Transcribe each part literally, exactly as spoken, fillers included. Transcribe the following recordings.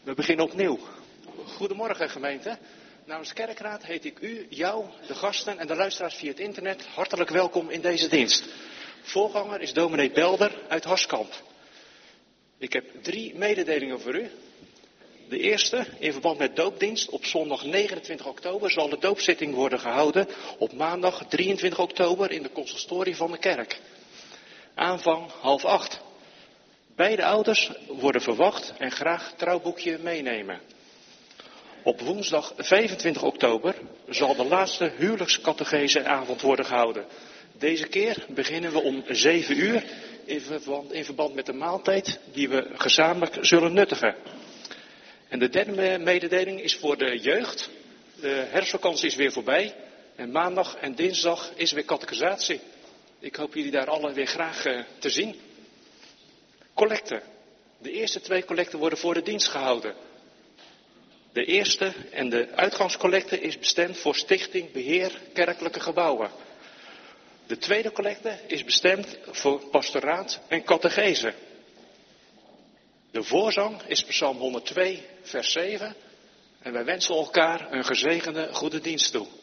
We beginnen opnieuw. Goedemorgen gemeente. Namens de kerkraad heet ik u, jou, de gasten en de luisteraars via het internet hartelijk welkom in deze dienst. Voorganger is dominee Belder uit Harskamp. Ik heb drie mededelingen voor u. De eerste, in verband met doopdienst, op zondag negenentwintig oktober zal de doopzitting worden gehouden op maandag drieëntwintig oktober in de consistorie van de kerk. Aanvang half acht. Beide ouders worden verwacht en graag trouwboekje meenemen. Op woensdag vijfentwintig oktober zal de laatste huwelijkscatecheseavond worden gehouden. Deze keer beginnen we om zeven uur in verband, in verband met de maaltijd die we gezamenlijk zullen nuttigen. En de derde mededeling is voor de jeugd. De herfstvakantie is weer voorbij en maandag en dinsdag is weer catechisatie. Ik hoop jullie daar alle weer graag uh, te zien. Collecten. De eerste twee collecten worden voor de dienst gehouden. De eerste en de uitgangscollecte is bestemd voor Stichting Beheer Kerkelijke Gebouwen. De tweede collecte is bestemd voor pastoraat en catechese. De voorzang is Psalm honderdtwee, vers zeven. En wij wensen elkaar een gezegende goede dienst toe.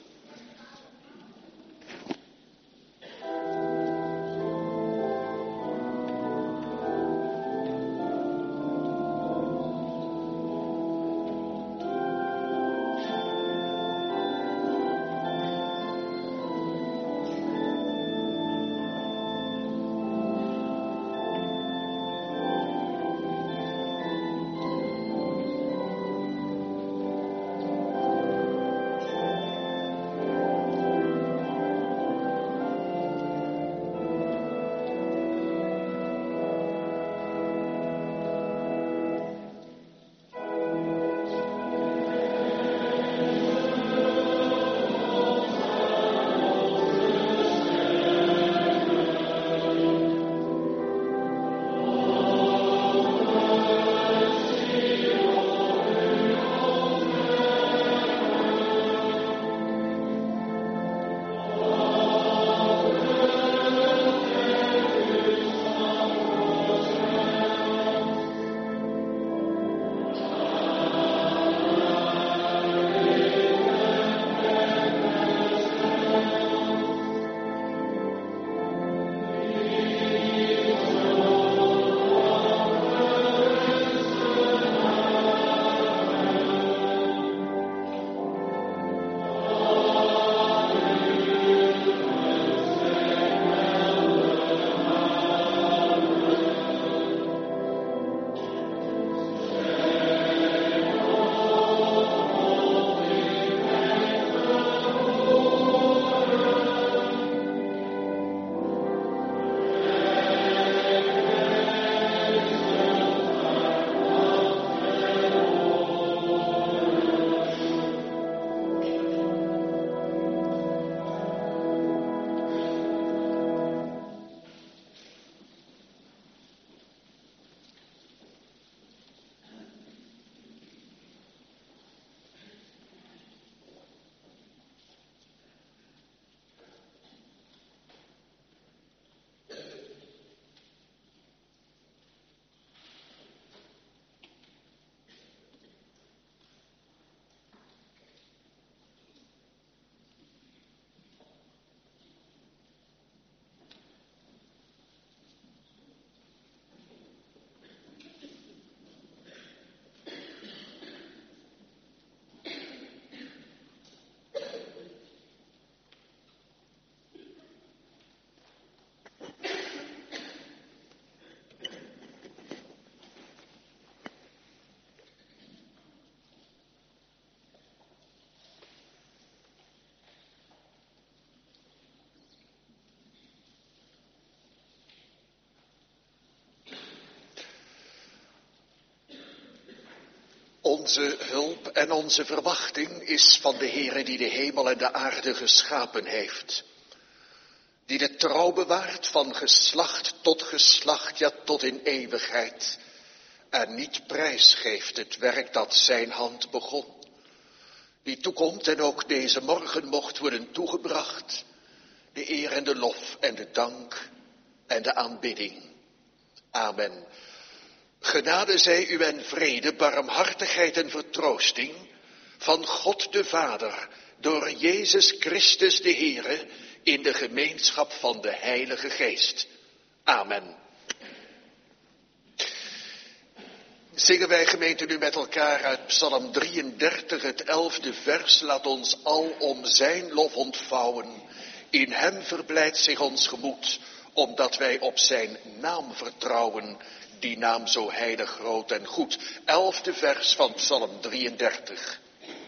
Onze hulp en onze verwachting is van de Heere die de hemel en de aarde geschapen heeft. Die de trouw bewaart van geslacht tot geslacht, ja tot in eeuwigheid. En niet prijsgeeft het werk dat zijn hand begon. Die toekomt en ook deze morgen mocht worden toegebracht. De eer en de lof en de dank en de aanbidding. Amen. Genade zij u en vrede, barmhartigheid en vertroosting van God de Vader, door Jezus Christus de Heere, in de gemeenschap van de Heilige Geest. Amen. Zingen wij gemeente nu met elkaar uit Psalm drieëndertig, het elfde vers. Laat ons al om zijn lof ontvouwen. In hem verblijdt zich ons gemoed, omdat wij op zijn naam vertrouwen. Die naam zo heilig, groot en goed. Elfde vers van Psalm drieëndertig.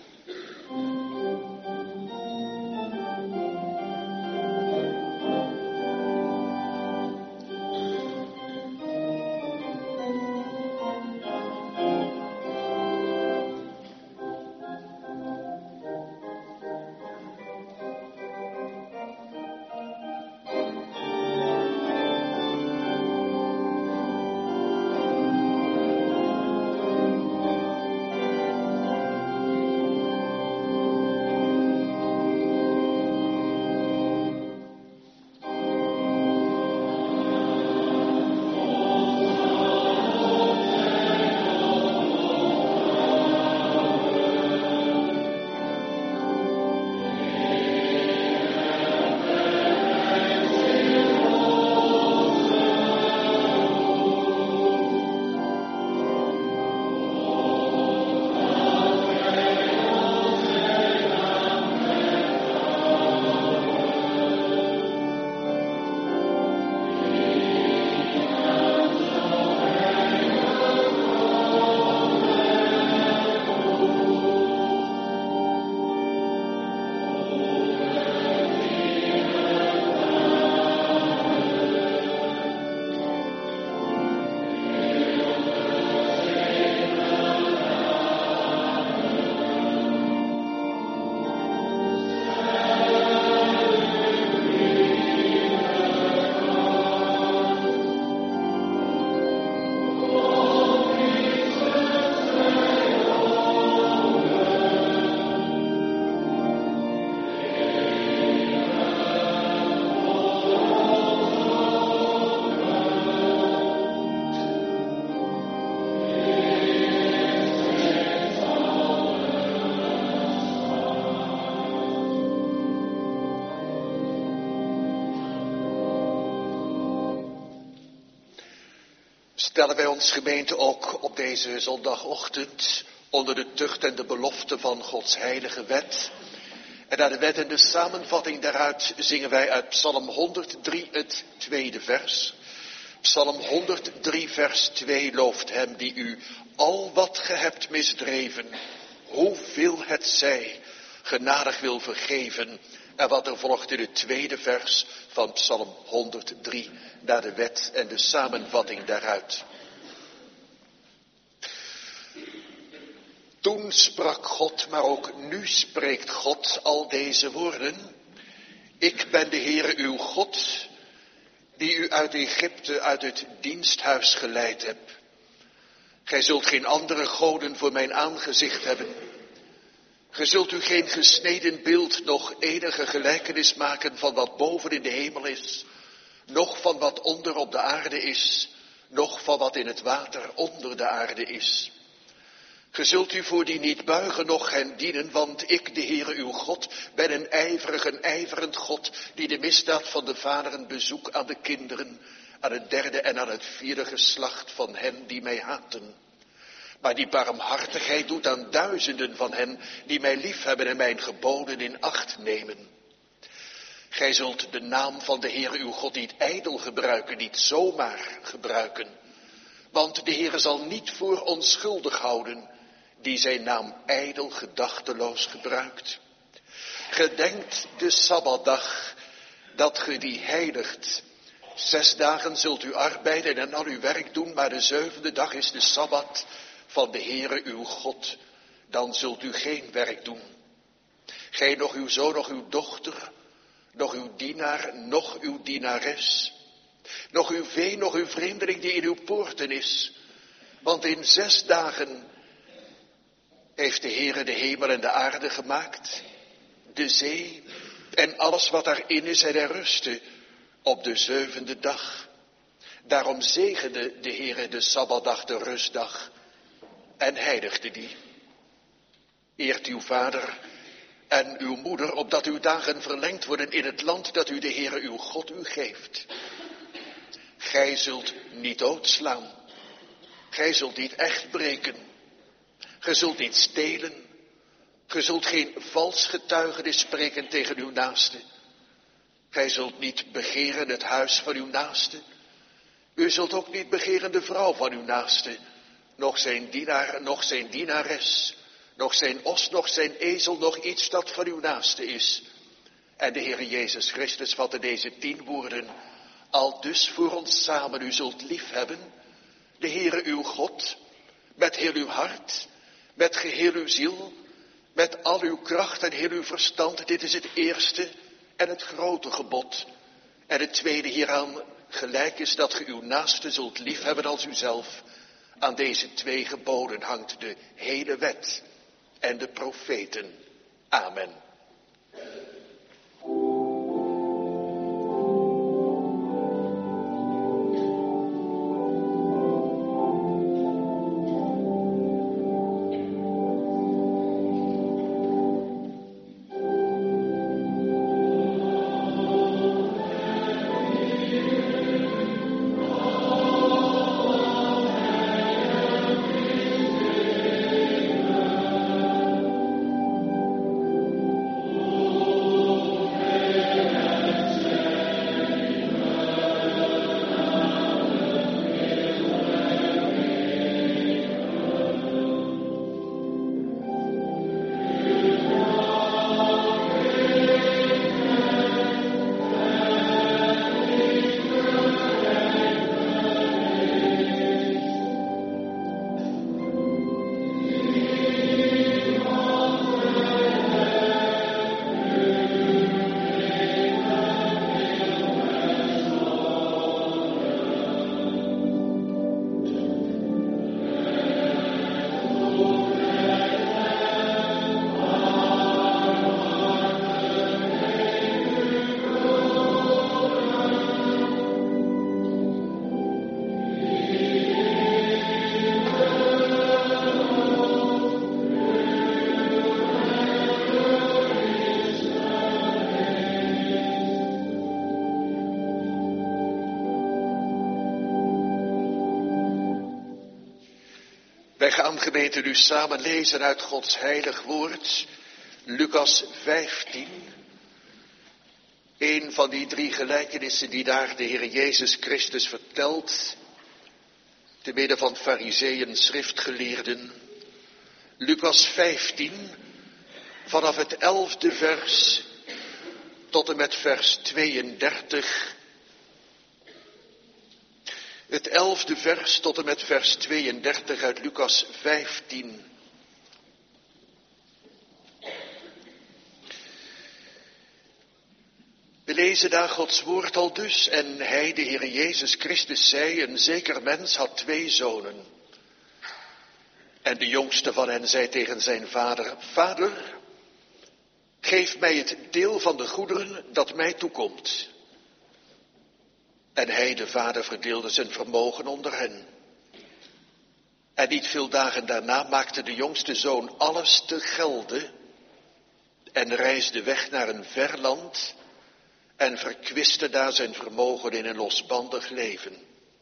Stellen wij ons gemeente ook op deze zondagochtend onder de tucht en de belofte van Gods heilige wet. En naar de wet en de samenvatting daaruit zingen wij uit Psalm honderddrie het tweede vers. Psalm honderddrie vers twee looft hem die u al wat ge hebt misdreven, hoeveel het zij, genadig wil vergeven. En wat er volgt in het tweede vers van Psalm honderddrie, naar de wet en de samenvatting daaruit. Toen sprak God, maar ook nu spreekt God al deze woorden. Ik ben de Heere uw God, die u uit Egypte, uit het diensthuis geleid heb. Gij zult geen andere goden voor mijn aangezicht hebben. Ge zult u geen gesneden beeld, noch enige gelijkenis maken van wat boven in de hemel is, noch van wat onder op de aarde is, noch van wat in het water onder de aarde is. Ge zult u voor die niet buigen, noch hen dienen, want ik, de Heere uw God, ben een ijverig, een ijverend God, die de misdaad van de vaderen bezoekt aan de kinderen, aan het derde en aan het vierde geslacht van hen die mij haten. Maar die barmhartigheid doet aan duizenden van hen die mij liefhebben en mijn geboden in acht nemen. Gij zult de naam van de Heere uw God niet ijdel gebruiken, niet zomaar gebruiken. Want de Heere zal niet voor onschuldig houden, die zijn naam ijdel gedachteloos gebruikt. Gedenkt de Sabbatdag, dat ge die heiligt. Zes dagen zult u arbeiden en al uw werk doen, maar de zevende dag is de Sabbat van de Heere uw God. Dan zult u geen werk doen. Gij, nog uw zoon, nog uw dochter, nog uw dienaar, nog uw dienares, nog uw vee, nog uw vreemdeling die in uw poorten is. Want in zes dagen heeft de Heere de hemel en de aarde gemaakt, de zee en alles wat daarin is, en hij rustte op de zevende dag. Daarom zegende de Heere de Sabbatdag, de rustdag, en heiligde die. Eert uw vader en uw moeder, opdat uw dagen verlengd worden in het land dat u de Heere uw God u geeft. Gij zult niet doodslaan. Gij zult niet echt breken. Gij zult niet stelen. Gij zult geen vals getuigenis spreken tegen uw naaste. Gij zult niet begeren het huis van uw naaste. U zult ook niet begeren de vrouw van uw naaste, nog zijn dienaar, nog zijn dienares, nog zijn os, nog zijn ezel, nog iets dat van uw naaste is. En de Heer Jezus Christus vatte deze tien woorden al dus voor ons samen. U zult lief hebben de Heere uw God, met heel uw hart, met geheel uw ziel, met al uw kracht en heel uw verstand. Dit is het eerste en het grote gebod. En het tweede hieraan gelijk is dat ge uw naaste zult lief hebben als uzelf. Aan deze twee geboden hangt de hele wet en de profeten. Amen. Wij gaan gemeente nu samen lezen uit Gods heilig woord, Lucas vijftien. Een van die drie gelijkenissen die daar de Heer Jezus Christus vertelt, te midden van farizeeën, schriftgeleerden. Lucas vijftien, vanaf het elfde vers tot en met vers tweeëndertig. Het elfde vers tot en met vers tweeëndertig uit Lucas vijftien. We lezen daar Gods woord al dus. En hij, de Heer Jezus Christus, zei, een zeker mens had twee zonen. En de jongste van hen zei tegen zijn vader, Vader, geef mij het deel van de goederen dat mij toekomt. En hij, de vader, verdeelde zijn vermogen onder hen. En niet veel dagen daarna maakte de jongste zoon alles te gelde en reisde weg naar een ver land en verkwiste daar zijn vermogen in een losbandig leven.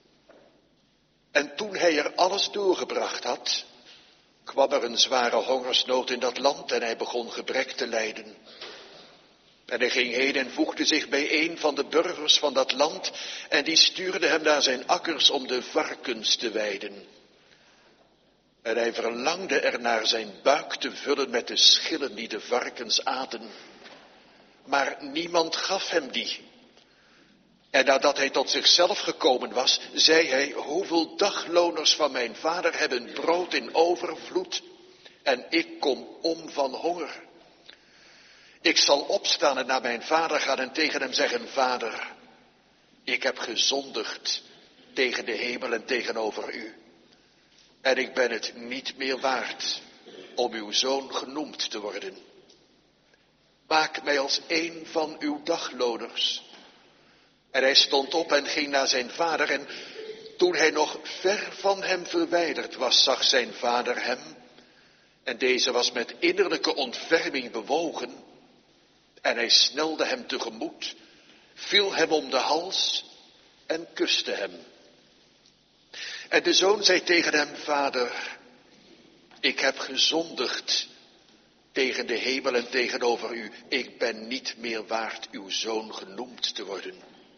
En toen hij er alles doorgebracht had, kwam er een zware hongersnood in dat land en hij begon gebrek te lijden. En hij ging heen en voegde zich bij een van de burgers van dat land en die stuurde hem naar zijn akkers om de varkens te weiden. En hij verlangde ernaar zijn buik te vullen met de schillen die de varkens aten. Maar niemand gaf hem die. En nadat hij tot zichzelf gekomen was, zei hij, hoeveel dagloners van mijn vader hebben brood in overvloed en ik kom om van honger. Ik zal opstaan en naar mijn vader gaan en tegen hem zeggen, Vader, ik heb gezondigd tegen de hemel en tegenover u. En ik ben het niet meer waard om uw zoon genoemd te worden. Maak mij als een van uw dagloners. En hij stond op en ging naar zijn vader. En toen hij nog ver van hem verwijderd was, zag zijn vader hem. En deze was met innerlijke ontferming bewogen. En hij snelde hem tegemoet, viel hem om de hals en kuste hem. En de zoon zei tegen hem: Vader, ik heb gezondigd tegen de hemel en tegenover u. Ik ben niet meer waard uw zoon genoemd te worden.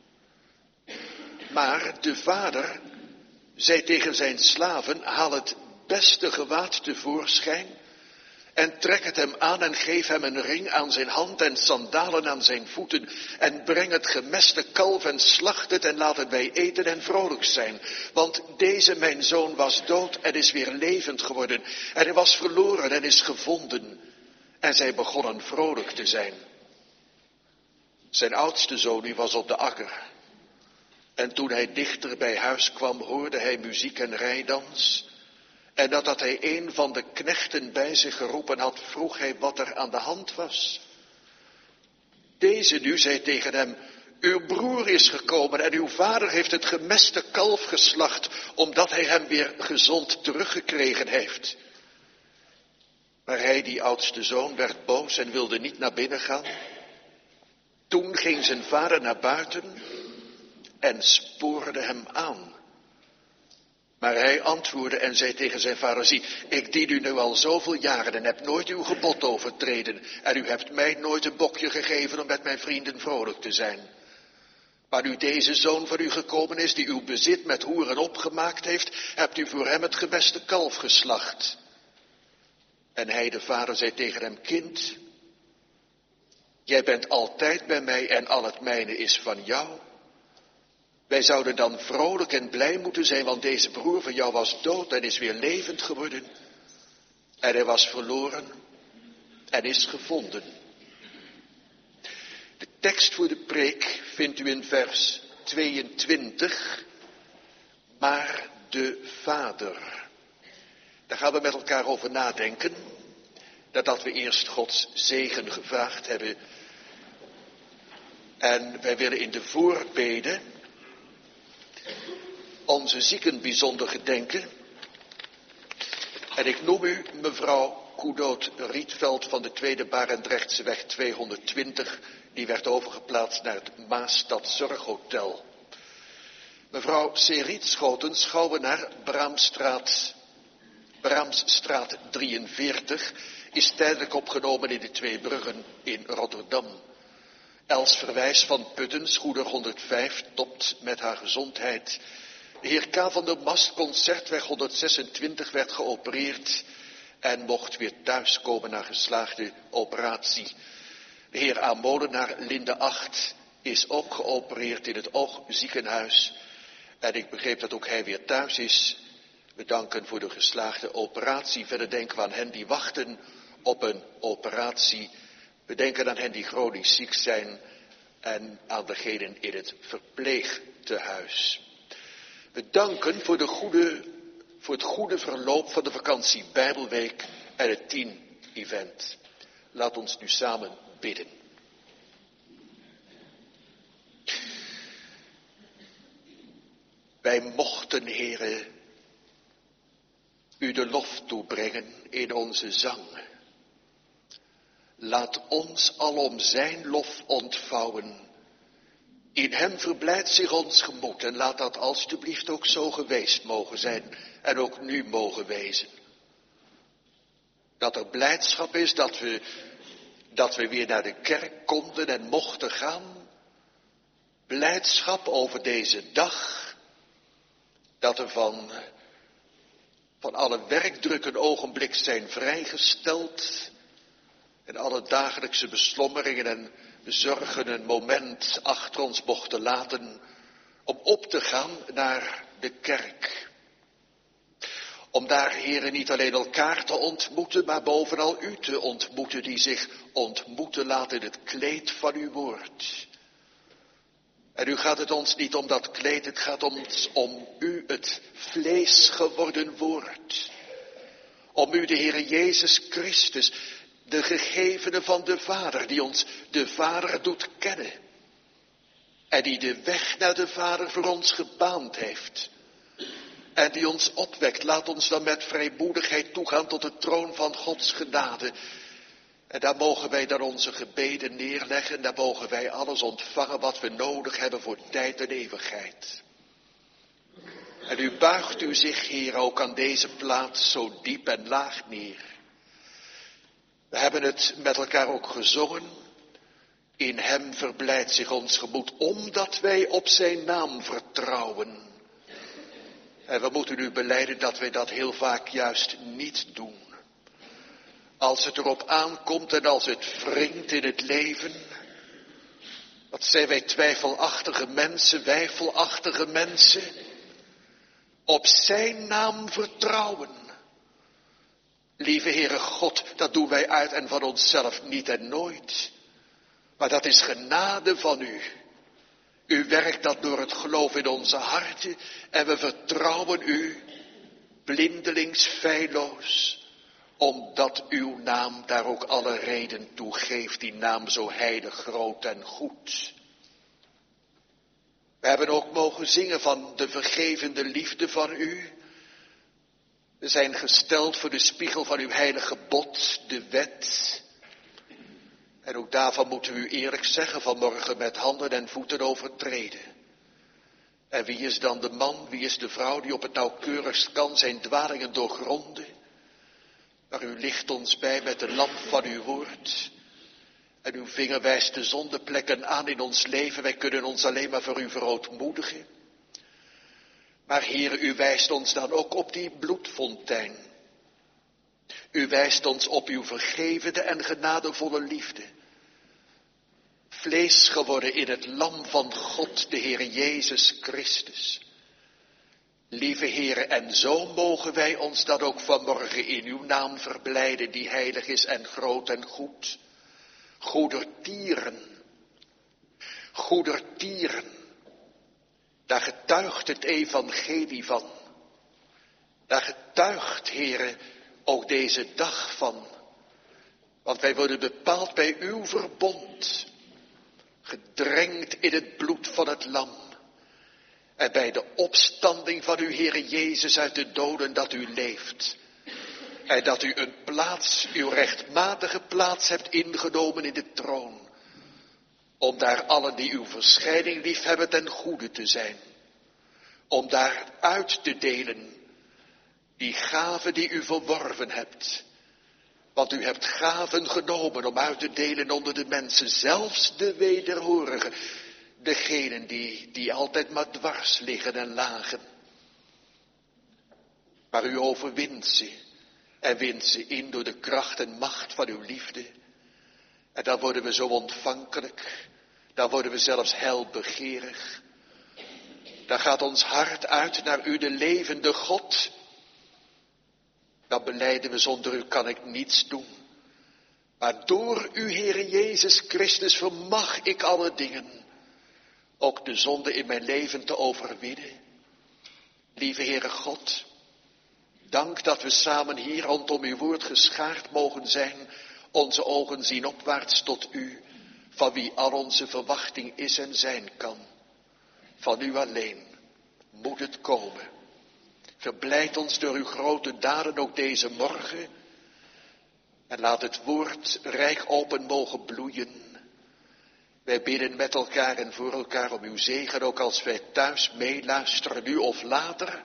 Maar de vader zei tegen zijn slaven: Haal het beste gewaad tevoorschijn en trek het hem aan en geef hem een ring aan zijn hand en sandalen aan zijn voeten. En breng het gemeste kalf en slacht het en laten wij eten en vrolijk zijn. Want deze mijn zoon was dood en is weer levend geworden. En hij was verloren en is gevonden. En zij begonnen vrolijk te zijn. Zijn oudste zoon die was op de akker. En toen hij dichter bij huis kwam, hoorde hij muziek en rijdans. En nadat hij een van de knechten bij zich geroepen had, vroeg hij wat er aan de hand was. Deze nu zei tegen hem: Uw broer is gekomen en uw vader heeft het gemeste kalf geslacht, omdat hij hem weer gezond teruggekregen heeft. Maar hij, die oudste zoon, werd boos en wilde niet naar binnen gaan. Toen ging zijn vader naar buiten en spoorde hem aan. Maar hij antwoordde en zei tegen zijn vader: Zie, ik dien u nu al zoveel jaren en heb nooit uw gebod overtreden. En u hebt mij nooit een bokje gegeven om met mijn vrienden vrolijk te zijn. Maar nu deze zoon van u gekomen is, die uw bezit met hoeren opgemaakt heeft, hebt u voor hem het gemeste kalf geslacht. En hij, de vader, zei tegen hem: Kind, jij bent altijd bij mij en al het mijne is van jou. Wij zouden dan vrolijk en blij moeten zijn, want deze broer van jou was dood en is weer levend geworden. En hij was verloren en is gevonden. De tekst voor de preek vindt u in vers tweeëntwintig. Maar de Vader. Daar gaan we met elkaar over nadenken. Nadat we eerst Gods zegen gevraagd hebben. En wij willen in de voorbeden onze zieken bijzonder gedenken. En ik noem u mevrouw Koedoot Rietveld van de Tweede Barendrechtseweg tweehonderdtwintig. Die werd overgeplaatst naar het Maastad Zorghotel. Mevrouw Seriet Schoten, Schouwenaar, Braamstraat, Braamsstraat drieënveertig, is tijdelijk opgenomen in de Twee Bruggen in Rotterdam. Els Verwijs van Putten, Schoeder honderdvijf, topt met haar gezondheid. De heer K. van der Mast, Concertweg honderdzesentwintig, werd geopereerd en mocht weer thuiskomen na geslaagde operatie. De heer A. Molenaar, Linde acht, is ook geopereerd in het Oogziekenhuis. En ik begreep dat ook hij weer thuis is. We danken voor de geslaagde operatie. Verder denken we aan hen die wachten op een operatie. We denken aan hen die chronisch ziek zijn en aan degenen in het verpleegtehuis. We danken voor, de goede, voor het goede verloop van de vakantie Bijbelweek en het tien-event. Laat ons nu samen bidden. Wij mochten, Heere, u de lof toebrengen in onze zang. Laat ons alom zijn lof ontvouwen. In hem verblijdt zich ons gemoed en laat dat alstublieft ook zo geweest mogen zijn en ook nu mogen wezen. Dat er blijdschap is dat we, dat we weer naar de kerk konden en mochten gaan. Blijdschap over deze dag. Dat er van, van alle werkdruk een ogenblik zijn vrijgesteld. En alle dagelijkse beslommeringen en zorgen een moment achter ons mochten laten om op te gaan naar de kerk. Om daar, Heere, niet alleen elkaar te ontmoeten, maar bovenal u te ontmoeten, die zich ontmoeten laat in het kleed van uw woord. En nu gaat het ons niet om dat kleed, het gaat ons om u, het vlees geworden woord. Om u, de Heere Jezus Christus, de gegevene van de Vader, die ons de Vader doet kennen. En die de weg naar de Vader voor ons gebaand heeft. En die ons opwekt. Laat ons dan met vrijmoedigheid toegaan tot de troon van Gods genade. En daar mogen wij dan onze gebeden neerleggen. Daar mogen wij alles ontvangen wat we nodig hebben voor tijd en eeuwigheid. En u buigt u zich, Heer, ook aan deze plaats zo diep en laag neer. We hebben het met elkaar ook gezongen. In hem verblijdt zich ons gemoed, omdat wij op zijn naam vertrouwen. En we moeten u belijden dat wij dat heel vaak juist niet doen. Als het erop aankomt en als het wringt in het leven, wat zijn wij twijfelachtige mensen, weifelachtige mensen, op zijn naam vertrouwen. Lieve Heere God, dat doen wij uit en van onszelf niet en nooit. Maar dat is genade van u. U werkt dat door het geloof in onze harten en we vertrouwen u blindelings feilloos, omdat uw naam daar ook alle reden toe geeft, die naam zo heilig, groot en goed. We hebben ook mogen zingen van de vergevende liefde van u. We zijn gesteld voor de spiegel van uw heilige bod, de wet. En ook daarvan moeten we u eerlijk zeggen vanmorgen met handen en voeten overtreden. En wie is dan de man, wie is de vrouw die op het nauwkeurigst kan zijn dwalingen doorgronden? Maar u licht ons bij met de lamp van uw woord. En uw vinger wijst de zondeplekken aan in ons leven. Wij kunnen ons alleen maar voor u verootmoedigen. Maar Heer, u wijst ons dan ook op die bloedfontein. U wijst ons op uw vergevende en genadevolle liefde. Vlees geworden in het lam van God, de Heer Jezus Christus. Lieve Heere, en zo mogen wij ons dat ook vanmorgen in uw naam verblijden, die heilig is en groot en goed. Goedertieren, goedertieren, daar getuigt het evangelie van. Daar getuigt, Heere, ook deze dag van. Want wij worden bepaald bij uw verbond, gedrenkt in het bloed van het lam. En bij de opstanding van uw Heere Jezus uit de doden dat u leeft. En dat u een plaats, uw rechtmatige plaats hebt ingenomen in de troon. Om daar allen die uw verschijning liefhebben ten goede te zijn. Om daar uit te delen die gaven die u verworven hebt. Want u hebt gaven genomen om uit te delen onder de mensen, zelfs de wederhorigen. Degenen die, die altijd maar dwars liggen en lagen. Maar u overwint ze en wint ze in door de kracht en macht van uw liefde. En dan worden we zo ontvankelijk, dan worden we zelfs heilbegeerig. Dan gaat ons hart uit naar u, de levende God. Dan belijden we, zonder u kan ik niets doen. Maar door u, Heere Jezus Christus, vermag ik alle dingen. Ook de zonde in mijn leven te overwinnen. Lieve Heere God, dank dat we samen hier rondom uw woord geschaard mogen zijn. Onze ogen zien opwaarts tot u, van wie al onze verwachting is en zijn kan. Van u alleen moet het komen. Verblijd ons door uw grote daden ook deze morgen. En laat het woord rijk open mogen bloeien. Wij bidden met elkaar en voor elkaar om uw zegen, ook als wij thuis meeluisteren, nu of later.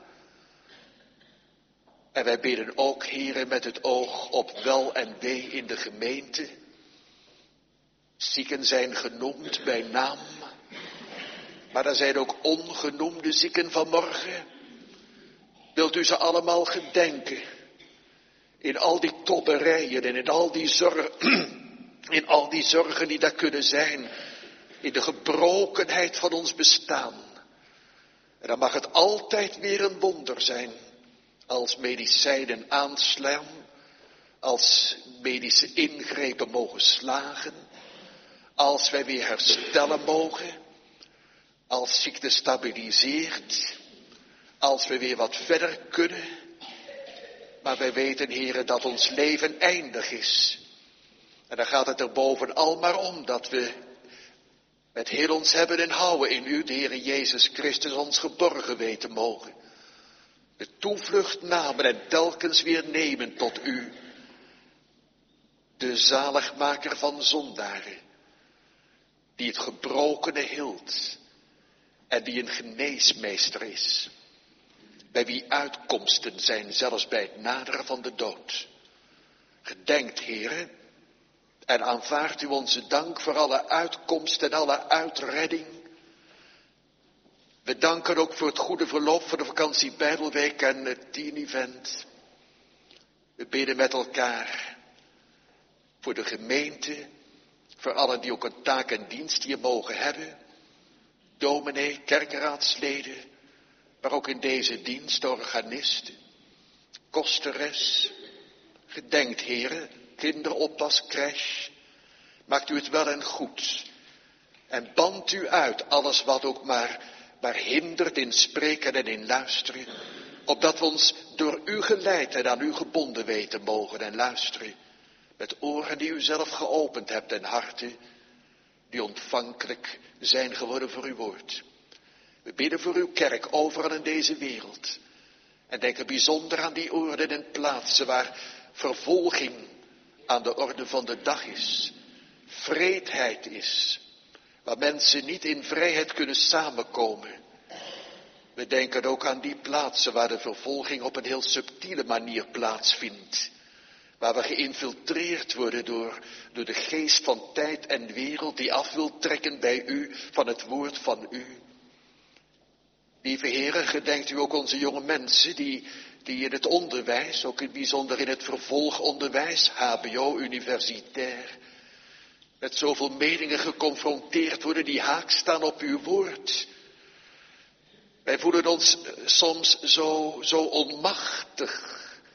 En wij bidden ook, Heere, met het oog op wel en wee in de gemeente. Zieken zijn genoemd bij naam, maar er zijn ook ongenoemde zieken vanmorgen. Wilt u ze allemaal gedenken? In al die tobberijen en in al die zorgen, in al die zorgen die daar kunnen zijn. In de gebrokenheid van ons bestaan. En dan mag het altijd weer een wonder zijn. Als medicijnen aanslaan. Als medische ingrepen mogen slagen. Als wij weer herstellen mogen. Als ziekte stabiliseert. Als we weer wat verder kunnen. Maar wij weten, Heere, dat ons leven eindig is. En dan gaat het er bovenal maar om dat we met heel ons hebben en houden in u, de Heere Jezus Christus, ons geborgen weten mogen. De toevlucht namen en telkens weer nemen tot u, de zaligmaker van zondaren, die het gebrokene hield en die een geneesmeester is, bij wie uitkomsten zijn zelfs bij het naderen van de dood. Gedenkt, Heere, en aanvaardt u onze dank voor alle uitkomst en alle uitredding. We danken ook voor het goede verloop van de vakantie Bijbelweek en het tien-event. We bidden met elkaar voor de gemeente, voor allen die ook een taak en dienst hier mogen hebben. Dominee, kerkraadsleden, maar ook in deze dienst organisten, kosteres. Gedenkt, heren, kinderoppas, crash. Maakt u het wel en goed. En bandt u uit alles wat ook maar, maar hindert in spreken en in luisteren. Opdat we ons door u geleid en aan u gebonden weten mogen en luisteren. Met oren die u zelf geopend hebt en harten die ontvankelijk zijn geworden voor uw woord. We bidden voor uw kerk overal in deze wereld. En denken bijzonder aan die oorden en plaatsen waar vervolging aan de orde van de dag is. Vreedheid is. Waar mensen niet in vrijheid kunnen samenkomen. We denken ook aan die plaatsen waar de vervolging op een heel subtiele manier plaatsvindt. Waar we geïnfiltreerd worden door, door de geest van tijd en wereld die af wil trekken bij u van het woord van u. Lieve heren, gedenkt u ook onze jonge mensen die, die in het onderwijs, ook in het bijzonder in het vervolgonderwijs, H B O, universitair, met zoveel meningen geconfronteerd worden die haak staan op uw woord. Wij voelen ons soms zo, zo onmachtig.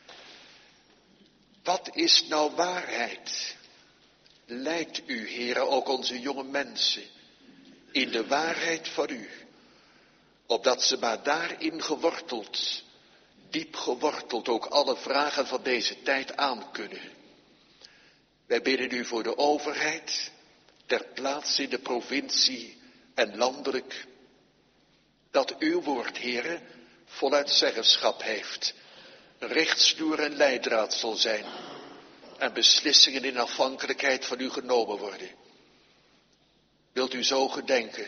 Wat is nou waarheid? Leidt u, heren, ook onze jonge mensen in de waarheid van u, opdat ze maar daarin geworteld, diep geworteld, ook alle vragen van deze tijd aankunnen. Wij bidden u voor de overheid, ter plaatse in de provincie en landelijk, dat uw woord, heren, voluit zeggenschap heeft, richtsnoer en leidraad zal zijn en beslissingen in afhankelijkheid van u genomen worden. Wilt u zo gedenken,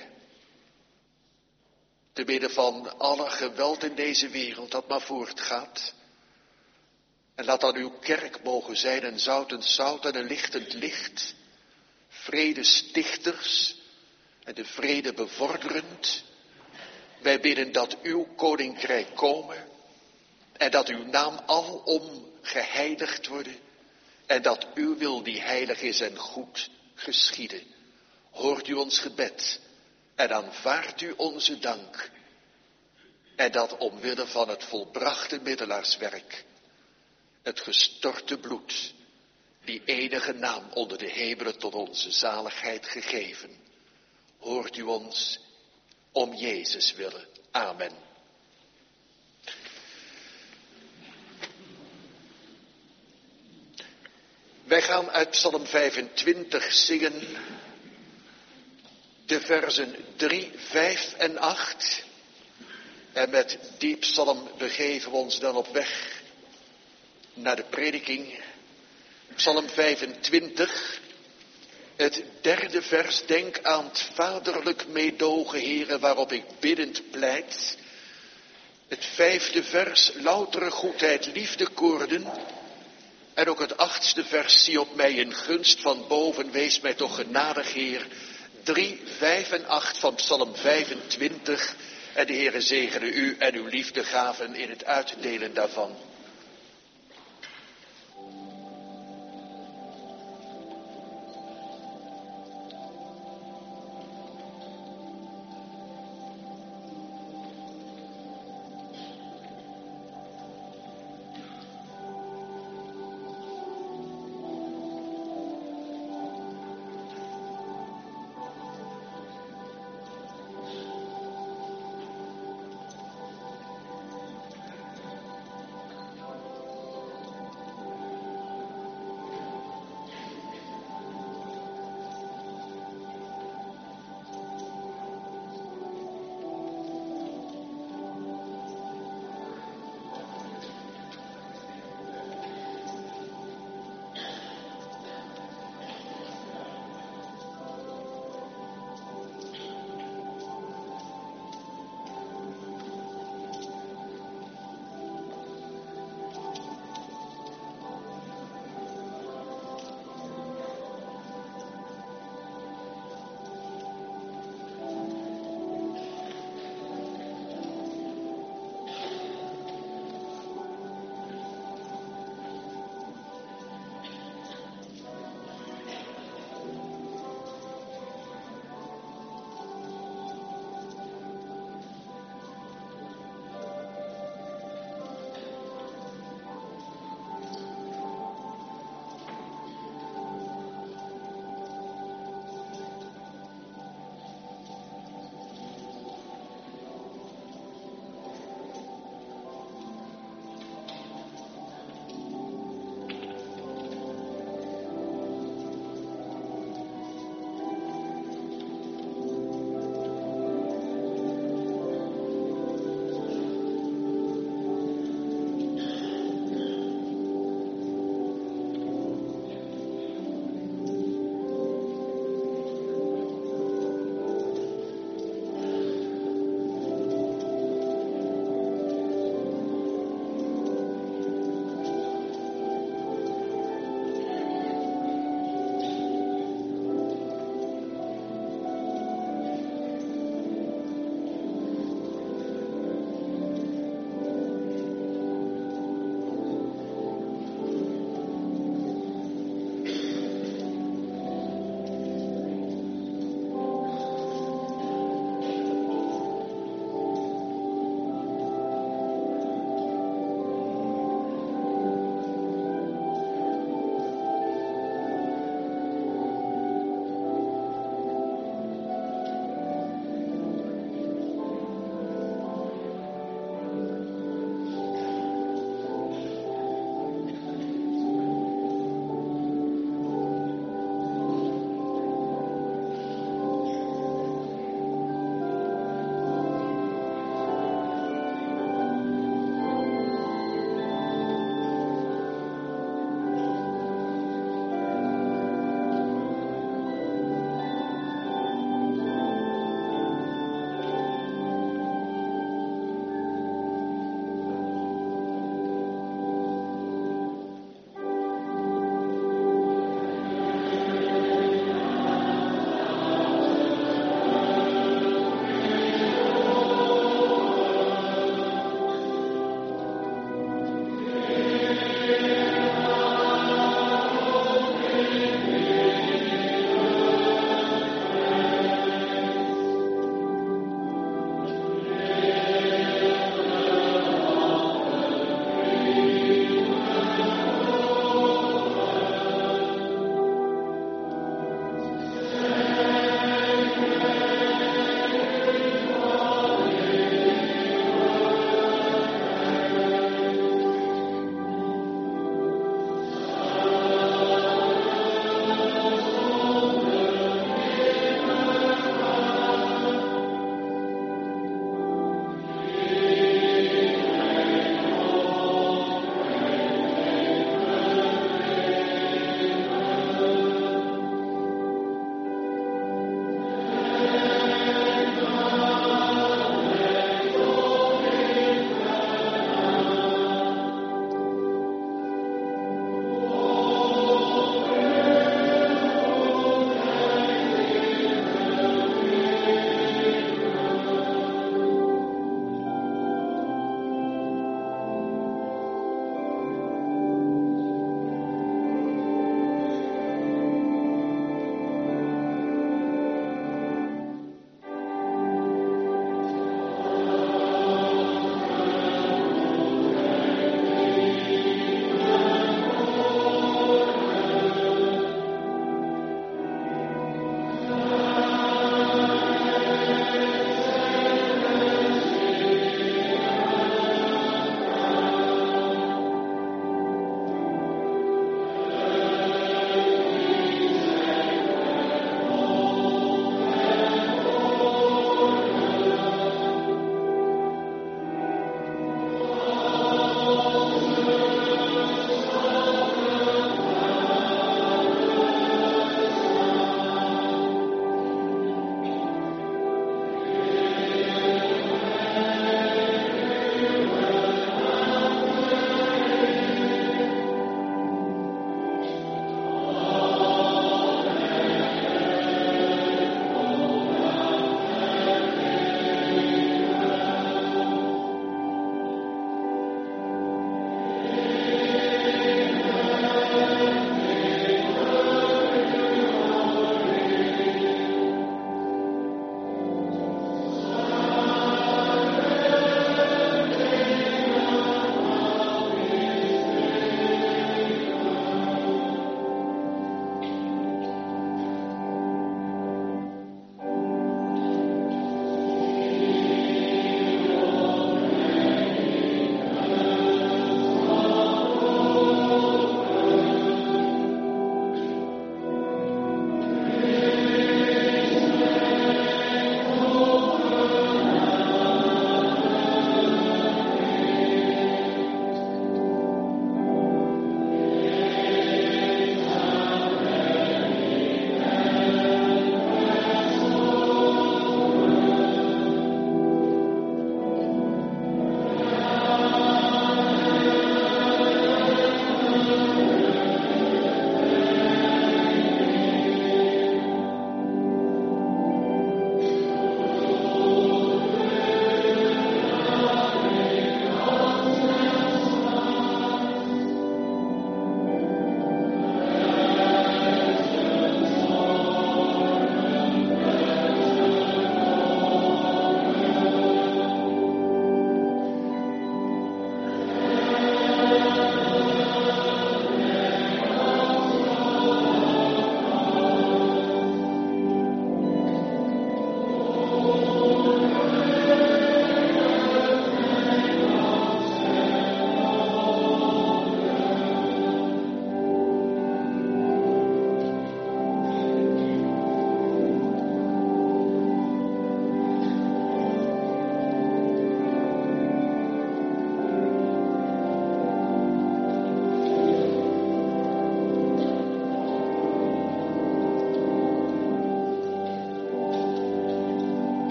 te midden van alle geweld in deze wereld dat maar voortgaat, en laat dan uw kerk mogen zijn een zoutend zout en een lichtend licht, vredestichters en de vrede bevorderend. Wij bidden dat uw koninkrijk komen en dat uw naam alom geheiligd worden en dat uw wil die heilig is en goed geschieden. Hoort u ons gebed en aanvaardt u onze dank. En dat omwille van het volbrachte middelaarswerk, het gestorte bloed, die enige naam onder de hemelen tot onze zaligheid gegeven. Hoort u ons om Jezus willen. Amen. Wij gaan uit Psalm vijfentwintig zingen de versen drie, vijf en acht. En met die psalm begeven we ons dan op weg naar de prediking. Psalm vijfentwintig, het derde vers. Denk aan het vaderlijk meedogen, heren, waarop ik biddend pleit. Het vijfde vers, loutere goedheid, liefdekoorden. En ook het achtste vers, zie op mij in gunst van boven, wees mij toch genadig, Heer. Drie, vijf en acht van Psalm vijfentwintig. En de Heere zegene u en uw liefdegaven in het uitdelen daarvan.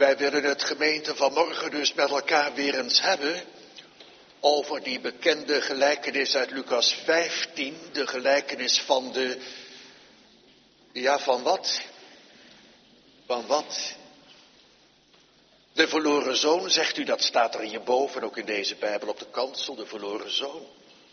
Wij willen het gemeente vanmorgen dus met elkaar weer eens hebben over die bekende gelijkenis uit Lucas vijftien, de gelijkenis van de, ja van wat? Van wat? De verloren zoon, zegt u, dat staat er hierboven, ook in deze Bijbel op de kansel, de verloren zoon.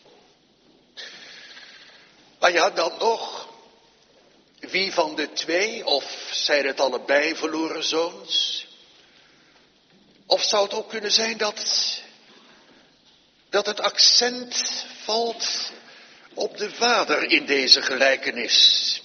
Maar ja, dan nog, wie van de twee, of zijn het allebei verloren zoons? Of zou het ook kunnen zijn dat, dat het accent valt op de vader in deze gelijkenis?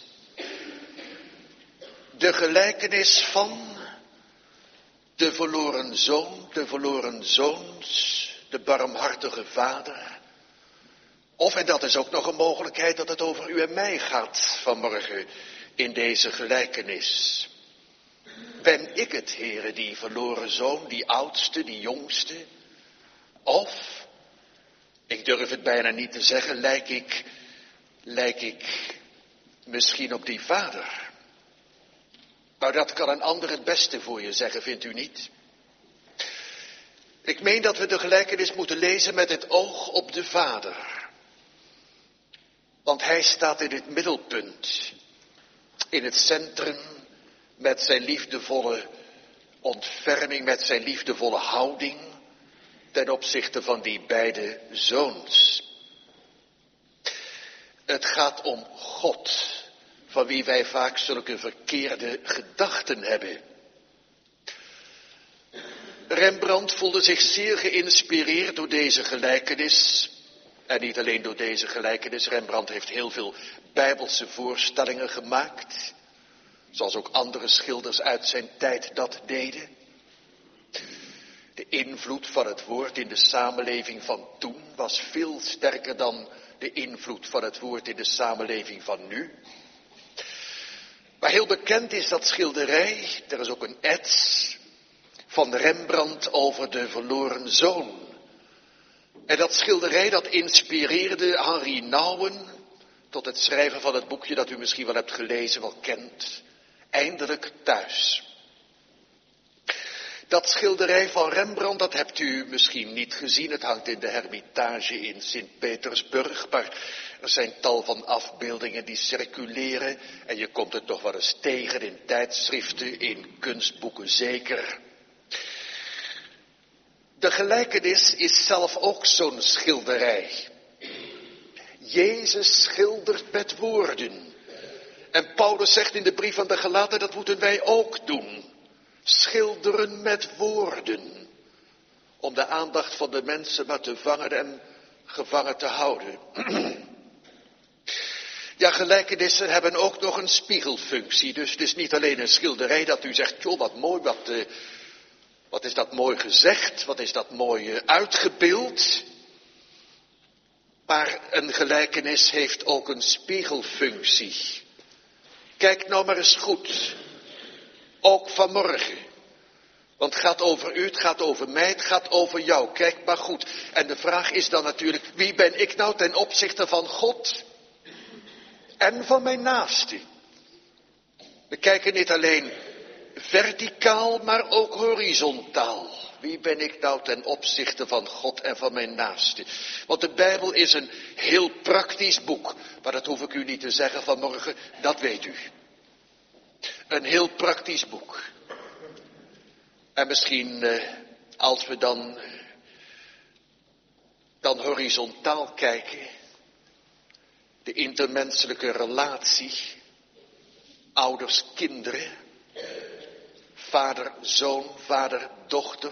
De gelijkenis van de verloren zoon, de verloren zoons, de barmhartige vader. Of, en dat is ook nog een mogelijkheid, dat het over u en mij gaat vanmorgen in deze gelijkenis. Ben ik het, Heere, die verloren zoon, die oudste, die jongste? Of, ik durf het bijna niet te zeggen, lijk ik, lijk ik misschien op die vader? Nou, dat kan een ander het beste voor je zeggen, vindt u niet? Ik meen dat we de gelijkenis moeten lezen met het oog op de vader. Want hij staat in het middelpunt, in het centrum, met zijn liefdevolle ontferming, met zijn liefdevolle houding ten opzichte van die beide zoons. Het gaat om God, van wie wij vaak zulke verkeerde gedachten hebben. Rembrandt voelde zich zeer geïnspireerd door deze gelijkenis. En niet alleen door deze gelijkenis. Rembrandt heeft heel veel bijbelse voorstellingen gemaakt. Zoals ook andere schilders uit zijn tijd dat deden. De invloed van het woord in de samenleving van toen was veel sterker dan de invloed van het woord in de samenleving van nu. Maar heel bekend is dat schilderij, er is ook een ets van Rembrandt over de verloren zoon. En dat schilderij dat inspireerde Henri Nouwen tot het schrijven van het boekje dat u misschien wel hebt gelezen, wel kent. Eindelijk thuis. Dat schilderij van Rembrandt, dat hebt u misschien niet gezien. Het hangt in de Hermitage in Sint-Petersburg. Maar er zijn tal van afbeeldingen die circuleren. En je komt het toch wel eens tegen in tijdschriften, in kunstboeken zeker. De gelijkenis is zelf ook zo'n schilderij. Jezus schildert met woorden. En Paulus zegt in de brief aan de Galaten, dat moeten wij ook doen. Schilderen met woorden. Om de aandacht van de mensen maar te vangen en gevangen te houden. Ja, gelijkenissen hebben ook nog een spiegelfunctie. Dus het is niet alleen een schilderij dat u zegt, joh, wat mooi, wat, uh, wat is dat mooi gezegd, wat is dat mooi uh, uitgebeeld. Maar een gelijkenis heeft ook een spiegelfunctie. Kijk nou maar eens goed. Ook vanmorgen. Want het gaat over u, het gaat over mij, het gaat over jou. Kijk maar goed. En de vraag is dan natuurlijk, wie ben ik nou ten opzichte van God en van mijn naaste? We kijken niet alleen verticaal, maar ook horizontaal. Wie ben ik nou ten opzichte van God en van mijn naaste? Want de Bijbel is een heel praktisch boek. Maar dat hoef ik u niet te zeggen vanmorgen, dat weet u. Een heel praktisch boek. En misschien eh, als we dan, dan horizontaal kijken. De intermenselijke relatie. Ouders, kinderen. Vader, zoon, vader, dochter.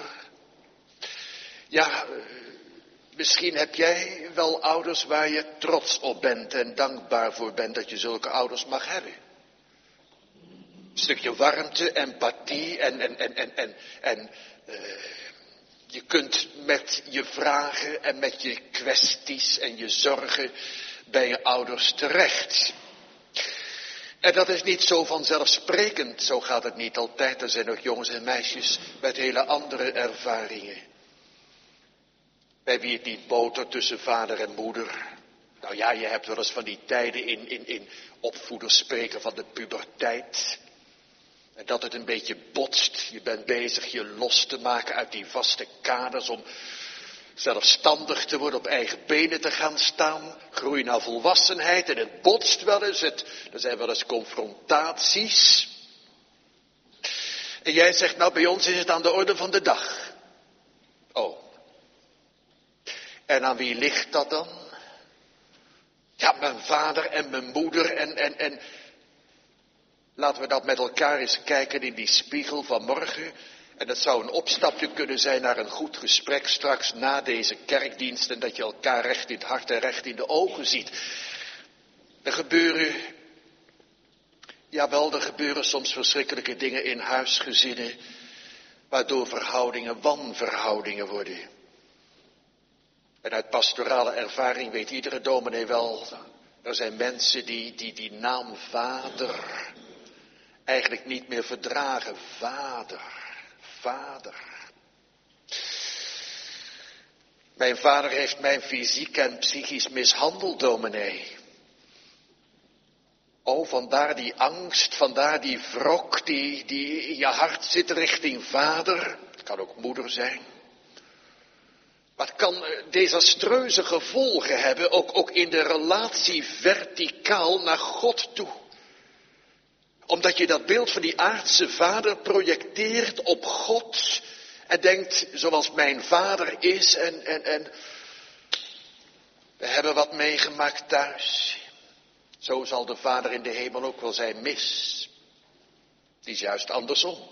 Ja, misschien heb jij wel ouders waar je trots op bent en dankbaar voor bent dat je zulke ouders mag hebben. Een stukje warmte, empathie en, en, en, en, en, en uh, je kunt met je vragen en met je kwesties en je zorgen bij je ouders terecht. En dat is niet zo vanzelfsprekend, zo gaat het niet altijd. Er zijn ook jongens en meisjes met hele andere ervaringen. Bij wie het niet botert tussen vader en moeder. Nou ja, je hebt wel eens van die tijden in, in, in opvoeders spreken van de puberteit. En dat het een beetje botst. Je bent bezig je los te maken uit die vaste kaders om zelfstandig te worden, op eigen benen te gaan staan. Groei naar volwassenheid en het botst wel eens. Het, er zijn wel eens confrontaties. En jij zegt, nou bij ons is het aan de orde van de dag. Oh. En aan wie ligt dat dan? Ja, mijn vader en mijn moeder en, en, en... Laten we dat met elkaar eens kijken in die spiegel van morgen. En het zou een opstapje kunnen zijn naar een goed gesprek straks na deze kerkdienst. En dat je elkaar recht in het hart en recht in de ogen ziet. Er gebeuren, jawel, er gebeuren soms verschrikkelijke dingen in huisgezinnen. Waardoor verhoudingen wanverhoudingen worden. En uit pastorale ervaring weet iedere dominee wel. Er zijn mensen die die, die naam vader eigenlijk niet meer verdragen. Vader, vader. Mijn vader heeft mij fysiek en psychisch mishandeld, dominee. Oh, vandaar die angst, vandaar die wrok die, die in je hart zit richting vader. Het kan ook moeder zijn. Maar het kan desastreuze gevolgen hebben, ook, ook in de relatie verticaal naar God toe. Omdat je dat beeld van die aardse vader projecteert op God en denkt, zoals mijn vader is en, en, en we hebben wat meegemaakt thuis. Zo zal de vader in de hemel ook wel zijn mis. Die is juist andersom.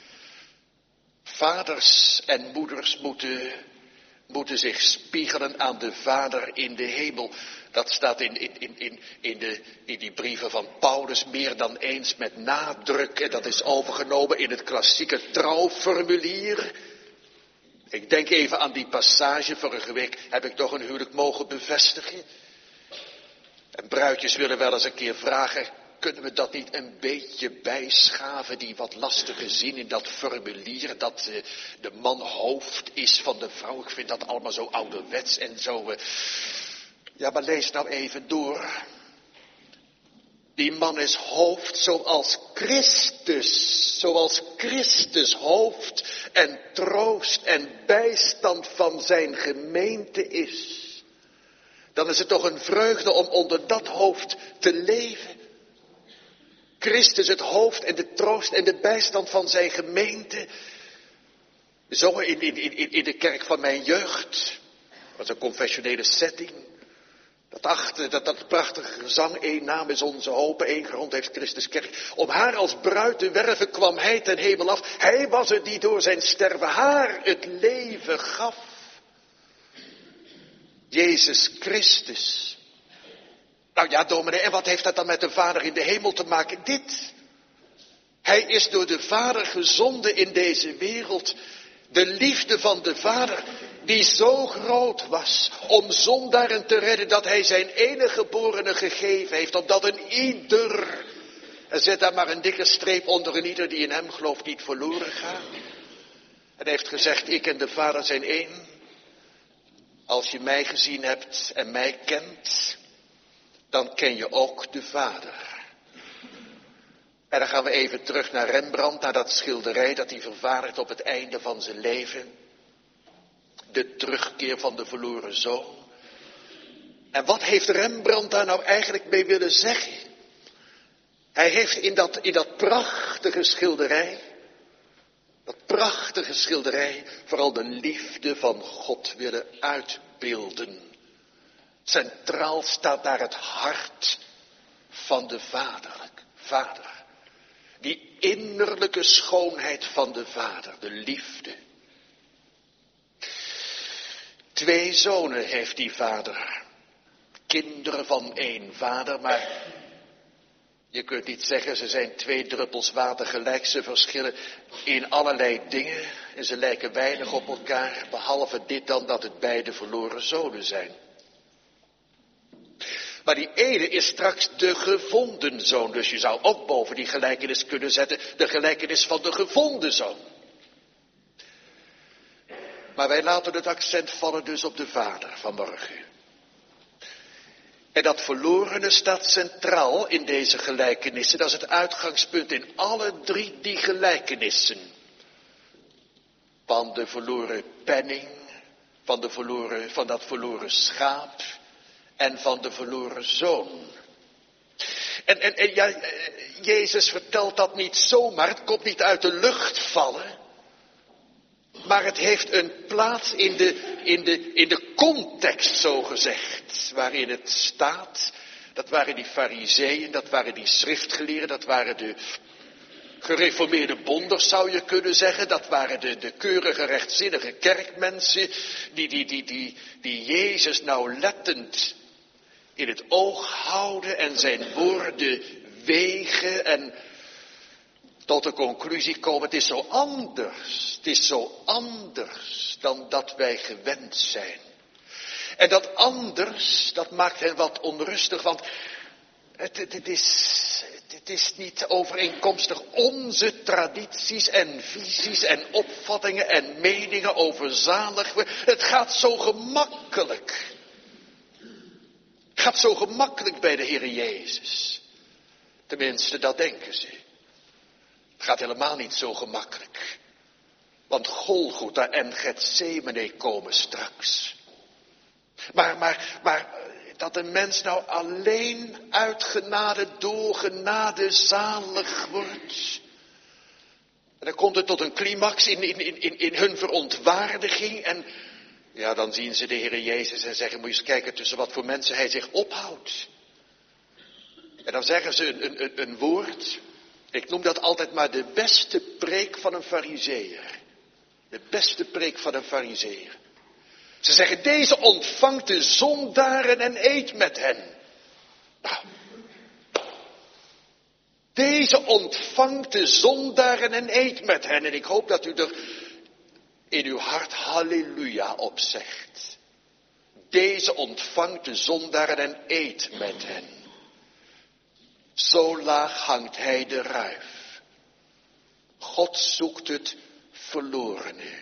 Vaders en moeders moeten, moeten zich spiegelen aan de vader in de hemel. Dat staat in, in, in, in, in, de, in die brieven van Paulus meer dan eens met nadruk. En dat is overgenomen in het klassieke trouwformulier. Ik denk even aan die passage. Vorige week heb ik toch een huwelijk mogen bevestigen. En bruidjes willen wel eens een keer vragen, kunnen we dat niet een beetje bijschaven, die wat lastige zin in dat formulier, dat uh, de man hoofd is van de vrouw. Ik vind dat allemaal zo ouderwets en zo. Uh... Ja, maar lees nou even door. Die man is hoofd zoals Christus, zoals Christus hoofd en troost en bijstand van zijn gemeente is. Dan is het toch een vreugde om onder dat hoofd te leven. Christus het hoofd en de troost en de bijstand van zijn gemeente. Zo in, in, in, in de kerk van mijn jeugd. Dat was een confessionele setting. Dat, achter, dat, dat prachtige gezang, één naam is onze hoop, één grond heeft Christus kerk. Om haar als bruid te werven kwam hij ten hemel af. Hij was het die door zijn sterven haar het leven gaf. Jezus Christus. Nou ja, dominee, en wat heeft dat dan met de Vader in de hemel te maken? Dit. Hij is door de Vader gezonden in deze wereld. De liefde van de Vader, die zo groot was om zondaren te redden, dat hij zijn enige geborene gegeven heeft, opdat een ieder, en zet daar maar een dikke streep onder, een ieder die in hem gelooft niet verloren gaat. En hij heeft gezegd, ik en de Vader zijn één. Als je mij gezien hebt en mij kent, dan ken je ook de Vader. En dan gaan we even terug naar Rembrandt, naar dat schilderij dat hij vervaardigt op het einde van zijn leven. De terugkeer van de verloren zoon. En wat heeft Rembrandt daar nou eigenlijk mee willen zeggen? Hij heeft in dat, in dat prachtige schilderij, dat prachtige schilderij, vooral de liefde van God willen uitbeelden. Centraal staat daar het hart van de vader. Vader. Die innerlijke schoonheid van de Vader, de liefde. Twee zonen heeft die Vader. Kinderen van één Vader, maar je kunt niet zeggen ze zijn twee druppels water gelijk. Ze verschillen in allerlei dingen en ze lijken weinig op elkaar. Behalve dit dan dat het beide verloren zonen zijn. Maar die ene is straks de gevonden zoon. Dus je zou ook boven die gelijkenis kunnen zetten de gelijkenis van de gevonden zoon. Maar wij laten het accent vallen dus op de Vader vanmorgen. En dat verlorene staat centraal in deze gelijkenissen. Dat is het uitgangspunt in alle drie die gelijkenissen. Van de verloren penning, van, de verloren, van dat verloren schaap en van de verloren zoon. En, en, en ja, Jezus vertelt dat niet zomaar, het komt niet uit de lucht vallen. Maar het heeft een plaats in de, in de, in de context, zo gezegd, waarin het staat. Dat waren die fariseeën, dat waren die schriftgeleerden, dat waren de gereformeerde bonders, zou je kunnen zeggen. Dat waren de, de keurige, rechtzinnige kerkmensen, die, die, die, die, die Jezus nauwlettend in het oog houden en zijn woorden wegen en tot de conclusie komen, het is zo anders, het is zo anders dan dat wij gewend zijn. En dat anders, dat maakt hen wat onrustig, want het, het, het, is, het is niet overeenkomstig onze tradities en visies en opvattingen en meningen over zalig. Het gaat zo gemakkelijk. Het gaat zo gemakkelijk bij de Heer Jezus. Tenminste, dat denken ze. Het gaat helemaal niet zo gemakkelijk. Want Golgotha en Getsemane komen straks. Maar, maar, maar dat een mens nou alleen uit genade, door genade zalig wordt. En dan komt het tot een climax in, in, in, in hun verontwaardiging. En ja, dan zien ze de Heer Jezus en zeggen, moet je eens kijken tussen wat voor mensen hij zich ophoudt. En dan zeggen ze een, een, een woord. Ik noem dat altijd maar de beste preek van een farizeeër. De beste preek van een farizeeër. Ze zeggen, deze ontvangt de zondaren en eet met hen. Nou, deze ontvangt de zondaren en eet met hen. En ik hoop dat u er in uw hart halleluja op zegt. Deze ontvangt de zondaren en eet met hen. Zo laag hangt hij de ruif. God zoekt het verlorene.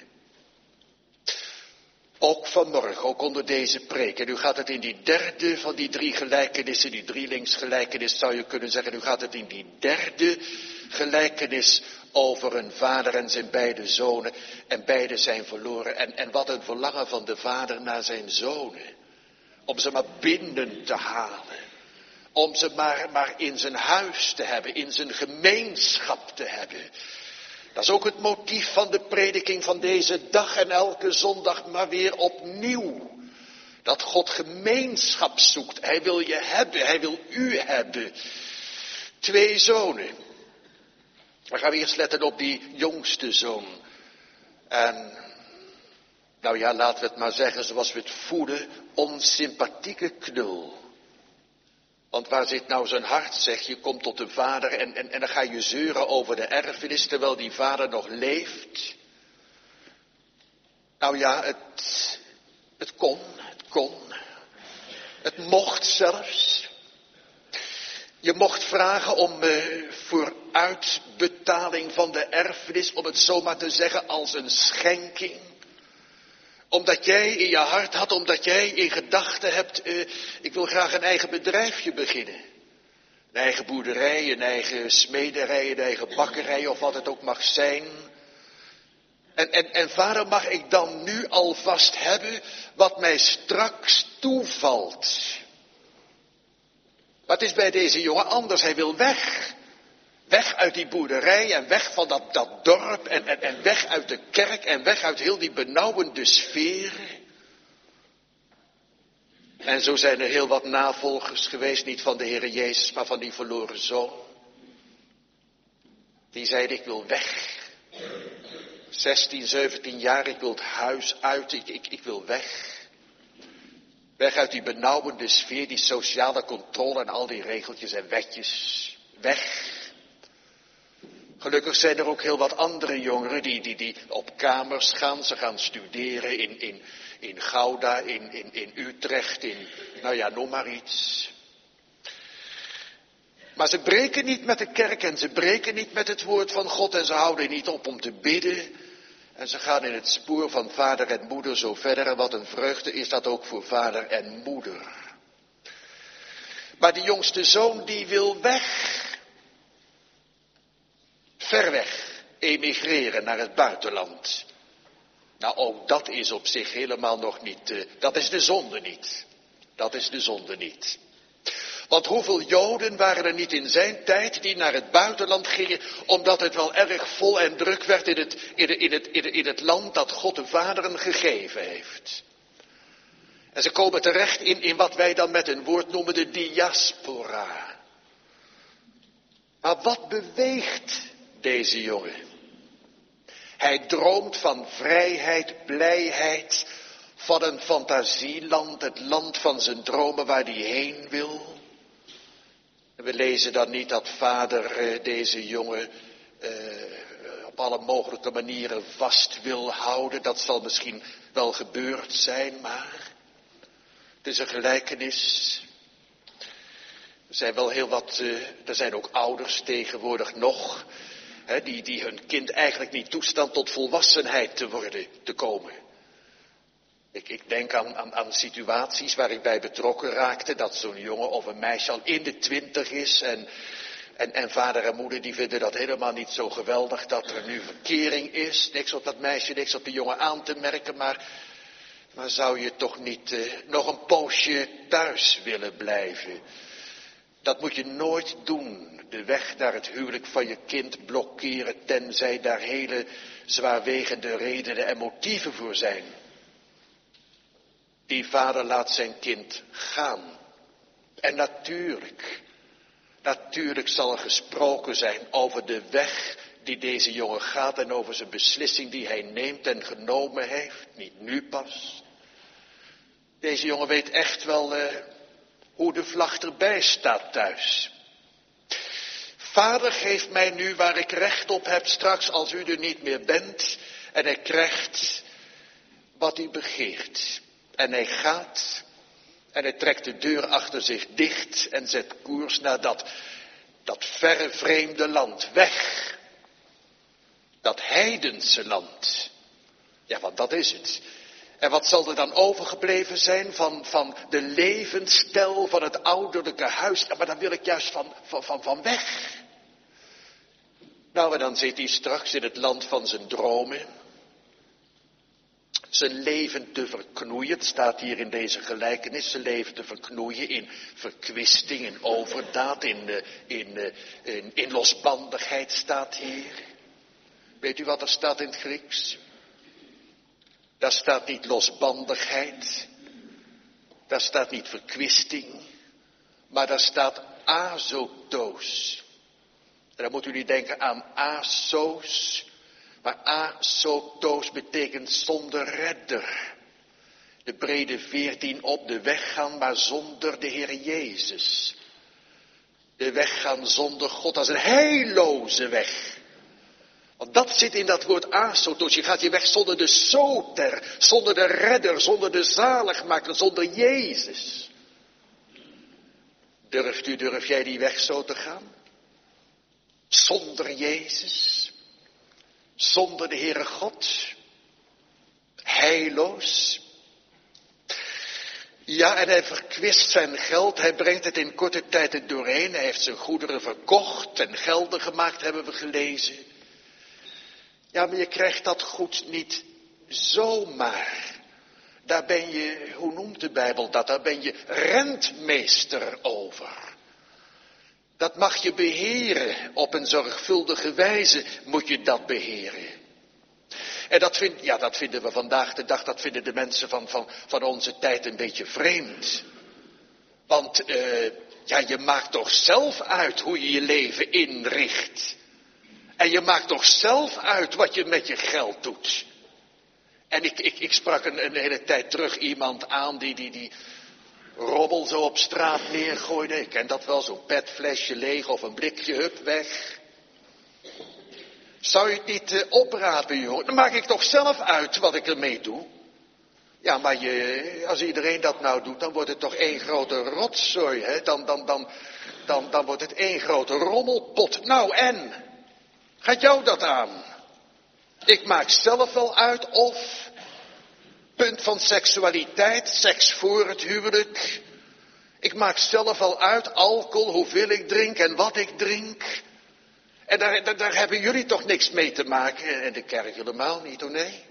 Ook vanmorgen, ook onder deze preek. En u gaat het in die derde van die drie gelijkenissen, die drielingsgelijkenis zou je kunnen zeggen. U gaat het in die derde gelijkenis over een vader en zijn beide zonen. En beide zijn verloren. En, en wat een verlangen van de vader naar zijn zonen. Om ze maar binnen te halen. Om ze maar, maar in zijn huis te hebben, in zijn gemeenschap te hebben. Dat is ook het motief van de prediking van deze dag en elke zondag maar weer opnieuw. Dat God gemeenschap zoekt. Hij wil je hebben, hij wil u hebben. Twee zonen. Dan gaan we eerst letten op die jongste zoon. En nou ja, laten we het maar zeggen zoals we het voelen, onsympathieke knul. Want waar zit nou zijn hart, zeg je, komt tot de vader en, en, en dan ga je zeuren over de erfenis terwijl die vader nog leeft. Nou ja, het, het kon, het kon. Het mocht zelfs. Je mocht vragen om uh, vooruitbetaling van de erfenis, om het zomaar te zeggen, als een schenking. Omdat jij in je hart had, omdat jij in gedachten hebt, uh, ik wil graag een eigen bedrijfje beginnen. Een eigen boerderij, een eigen smederij, een eigen bakkerij of wat het ook mag zijn. En, en, en vader, mag ik dan nu alvast hebben wat mij straks toevalt? Maar het is bij deze jongen anders, hij wil weg. Weg uit die boerderij en weg van dat, dat dorp en, en, en weg uit de kerk en weg uit heel die benauwende sfeer. En zo zijn er heel wat navolgers geweest, niet van de Heere Jezus, maar van die verloren zoon. Die zeiden, ik wil weg. zestien, zeventien jaar, ik wil het huis uit, ik, ik, ik wil weg. Weg uit die benauwende sfeer, die sociale controle en al die regeltjes en wetjes. Weg. Gelukkig zijn er ook heel wat andere jongeren die, die, die op kamers gaan. Ze gaan studeren in, in, in Gouda, in, in, in Utrecht, in, nou ja, noem maar iets. Maar ze breken niet met de kerk en ze breken niet met het woord van God en ze houden niet op om te bidden. En ze gaan in het spoor van vader en moeder zo verder. En wat een vreugde is dat ook voor vader en moeder. Maar de jongste zoon die wil weg. Ver weg, emigreren naar het buitenland. Nou, ook dat is op zich helemaal nog niet, uh, dat is de zonde niet. Dat is de zonde niet. Want hoeveel Joden waren er niet in zijn tijd die naar het buitenland gingen, omdat het wel erg vol en druk werd in het, in het, in het, in het, in het land dat God de vaderen gegeven heeft. En ze komen terecht in, in wat wij dan met een woord noemen de diaspora. Maar wat beweegt deze jongen? Hij droomt van vrijheid, blijheid, van een fantasieland, het land van zijn dromen waar hij heen wil. En we lezen dan niet dat vader uh, deze jongen uh, op alle mogelijke manieren vast wil houden. Dat zal misschien wel gebeurd zijn, maar het is een gelijkenis. Er zijn wel heel wat, uh, er zijn ook ouders tegenwoordig nog, hè, die, die hun kind eigenlijk niet toestaan tot volwassenheid te worden, te komen. Ik, ik denk aan, aan, aan situaties waar ik bij betrokken raakte, dat zo'n jongen of een meisje al in de twintig is en, en, en vader en moeder die vinden dat helemaal niet zo geweldig dat er nu verkering is. Niks op dat meisje, niks op de jongen aan te merken, maar, maar zou je toch niet uh, nog een poosje thuis willen blijven? Dat moet je nooit doen, de weg naar het huwelijk van je kind blokkeren, tenzij daar hele zwaarwegende redenen en motieven voor zijn. Die vader laat zijn kind gaan. En natuurlijk, natuurlijk zal er gesproken zijn over de weg die deze jongen gaat en over zijn beslissing die hij neemt en genomen heeft. Niet nu pas. Deze jongen weet echt wel uh, hoe de vlag erbij staat thuis. Vader, geef mij nu waar ik recht op heb straks als u er niet meer bent. En hij krijgt wat hij begeert. En hij gaat en hij trekt de deur achter zich dicht en zet koers naar dat, dat verre vreemde land. Weg. Dat heidense land. Ja, want dat is het. En wat zal er dan overgebleven zijn van, van de levensstijl van het ouderlijke huis? Ja, maar dan wil ik juist van, van, van, van weg. Nou, en dan zit hij straks in het land van zijn dromen. Zijn leven te verknoeien, het staat hier in deze gelijkenis, zijn leven te verknoeien in verkwisting, in overdaad, in, in, in, in losbandigheid staat hier. Weet u wat er staat in het Grieks? Daar staat niet losbandigheid, daar staat niet verkwisting, maar daar staat azotos. En dan moet u niet denken aan asos. Maar azotos betekent zonder redder. De brede veertien op de weg gaan, maar zonder de Heer Jezus. De weg gaan zonder God, als een heilloze weg. Want dat zit in dat woord azotos. Je gaat je weg zonder de soter, zonder de redder, zonder de zaligmaker, zonder Jezus. Durft u, durf jij die weg zo te gaan? Zonder Jezus? Zonder de Heere God, heilloos. Ja, en hij verkwist zijn geld, hij brengt het in korte tijd er doorheen. Hij heeft zijn goederen verkocht en gelden gemaakt, hebben we gelezen. Ja, maar je krijgt dat goed niet zomaar. Daar ben je, hoe noemt de Bijbel dat, daar ben je rentmeester over. Dat mag je beheren, op een zorgvuldige wijze moet je dat beheren. En dat, vind, ja, dat vinden we vandaag de dag, dat vinden de mensen van, van, van onze tijd een beetje vreemd. Want uh, ja, je maakt toch zelf uit hoe je je leven inricht. En je maakt toch zelf uit wat je met je geld doet. En ik, ik, ik sprak een, een hele tijd terug iemand aan die... die, die rommel zo op straat neergooide. Ik ken dat wel, zo'n petflesje leeg of een blikje, hup, weg. Zou je het niet uh, oprapen, joh? Dan maak ik toch zelf uit wat ik ermee doe. Ja, maar je, als iedereen dat nou doet, dan wordt het toch één grote rotzooi, hè? Dan, dan, dan, dan, dan wordt het één grote rommelpot. Nou, en? Gaat jou dat aan? Ik maak zelf wel uit of... Punt van seksualiteit, seks voor het huwelijk. Ik maak zelf al uit alcohol, hoeveel ik drink en wat ik drink. En daar, daar, daar hebben jullie toch niks mee te maken. En de kerk helemaal niet, hoor, nee.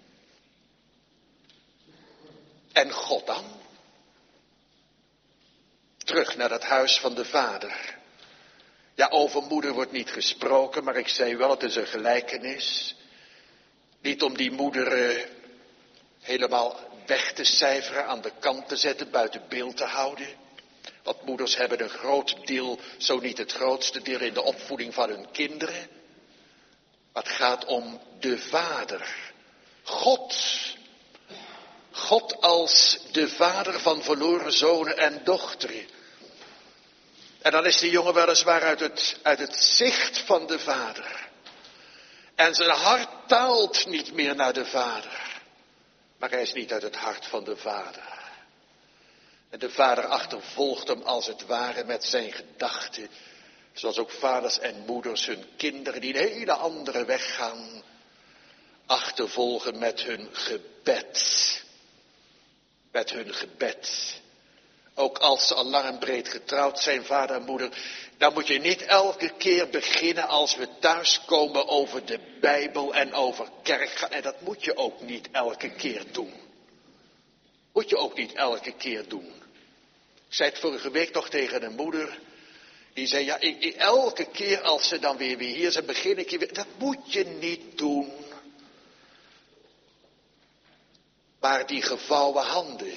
En God dan? Terug naar het huis van de Vader. Ja, over moeder wordt niet gesproken, maar ik zei wel, het is een gelijkenis. Niet om die moeder uh, helemaal weg te cijferen, aan de kant te zetten, buiten beeld te houden. Want moeders hebben een groot deel, zo niet het grootste deel, in de opvoeding van hun kinderen. Maar het gaat om de Vader. God. God als de vader van verloren zonen en dochteren. En dan is de jongen weliswaar uit het, uit het zicht van de Vader. En zijn hart taalt niet meer naar de Vader. Maar hij is niet uit het hart van de Vader. En de Vader achtervolgt hem als het ware met zijn gedachten. Zoals ook vaders en moeders hun kinderen die een hele andere weg gaan. Achtervolgen met hun gebed. Met hun gebed. Ook als ze al lang en breed getrouwd zijn, vader en moeder. Dan moet je niet elke keer beginnen als we thuiskomen over de Bijbel en over kerk gaan. En dat moet je ook niet elke keer doen. Moet je ook niet elke keer doen. Ik zei het vorige week nog tegen een moeder. Die zei, ja, ik, ik, elke keer als ze dan weer, weer hier zijn, begin ik weer. Dat moet je niet doen. Maar die gevouwen handen.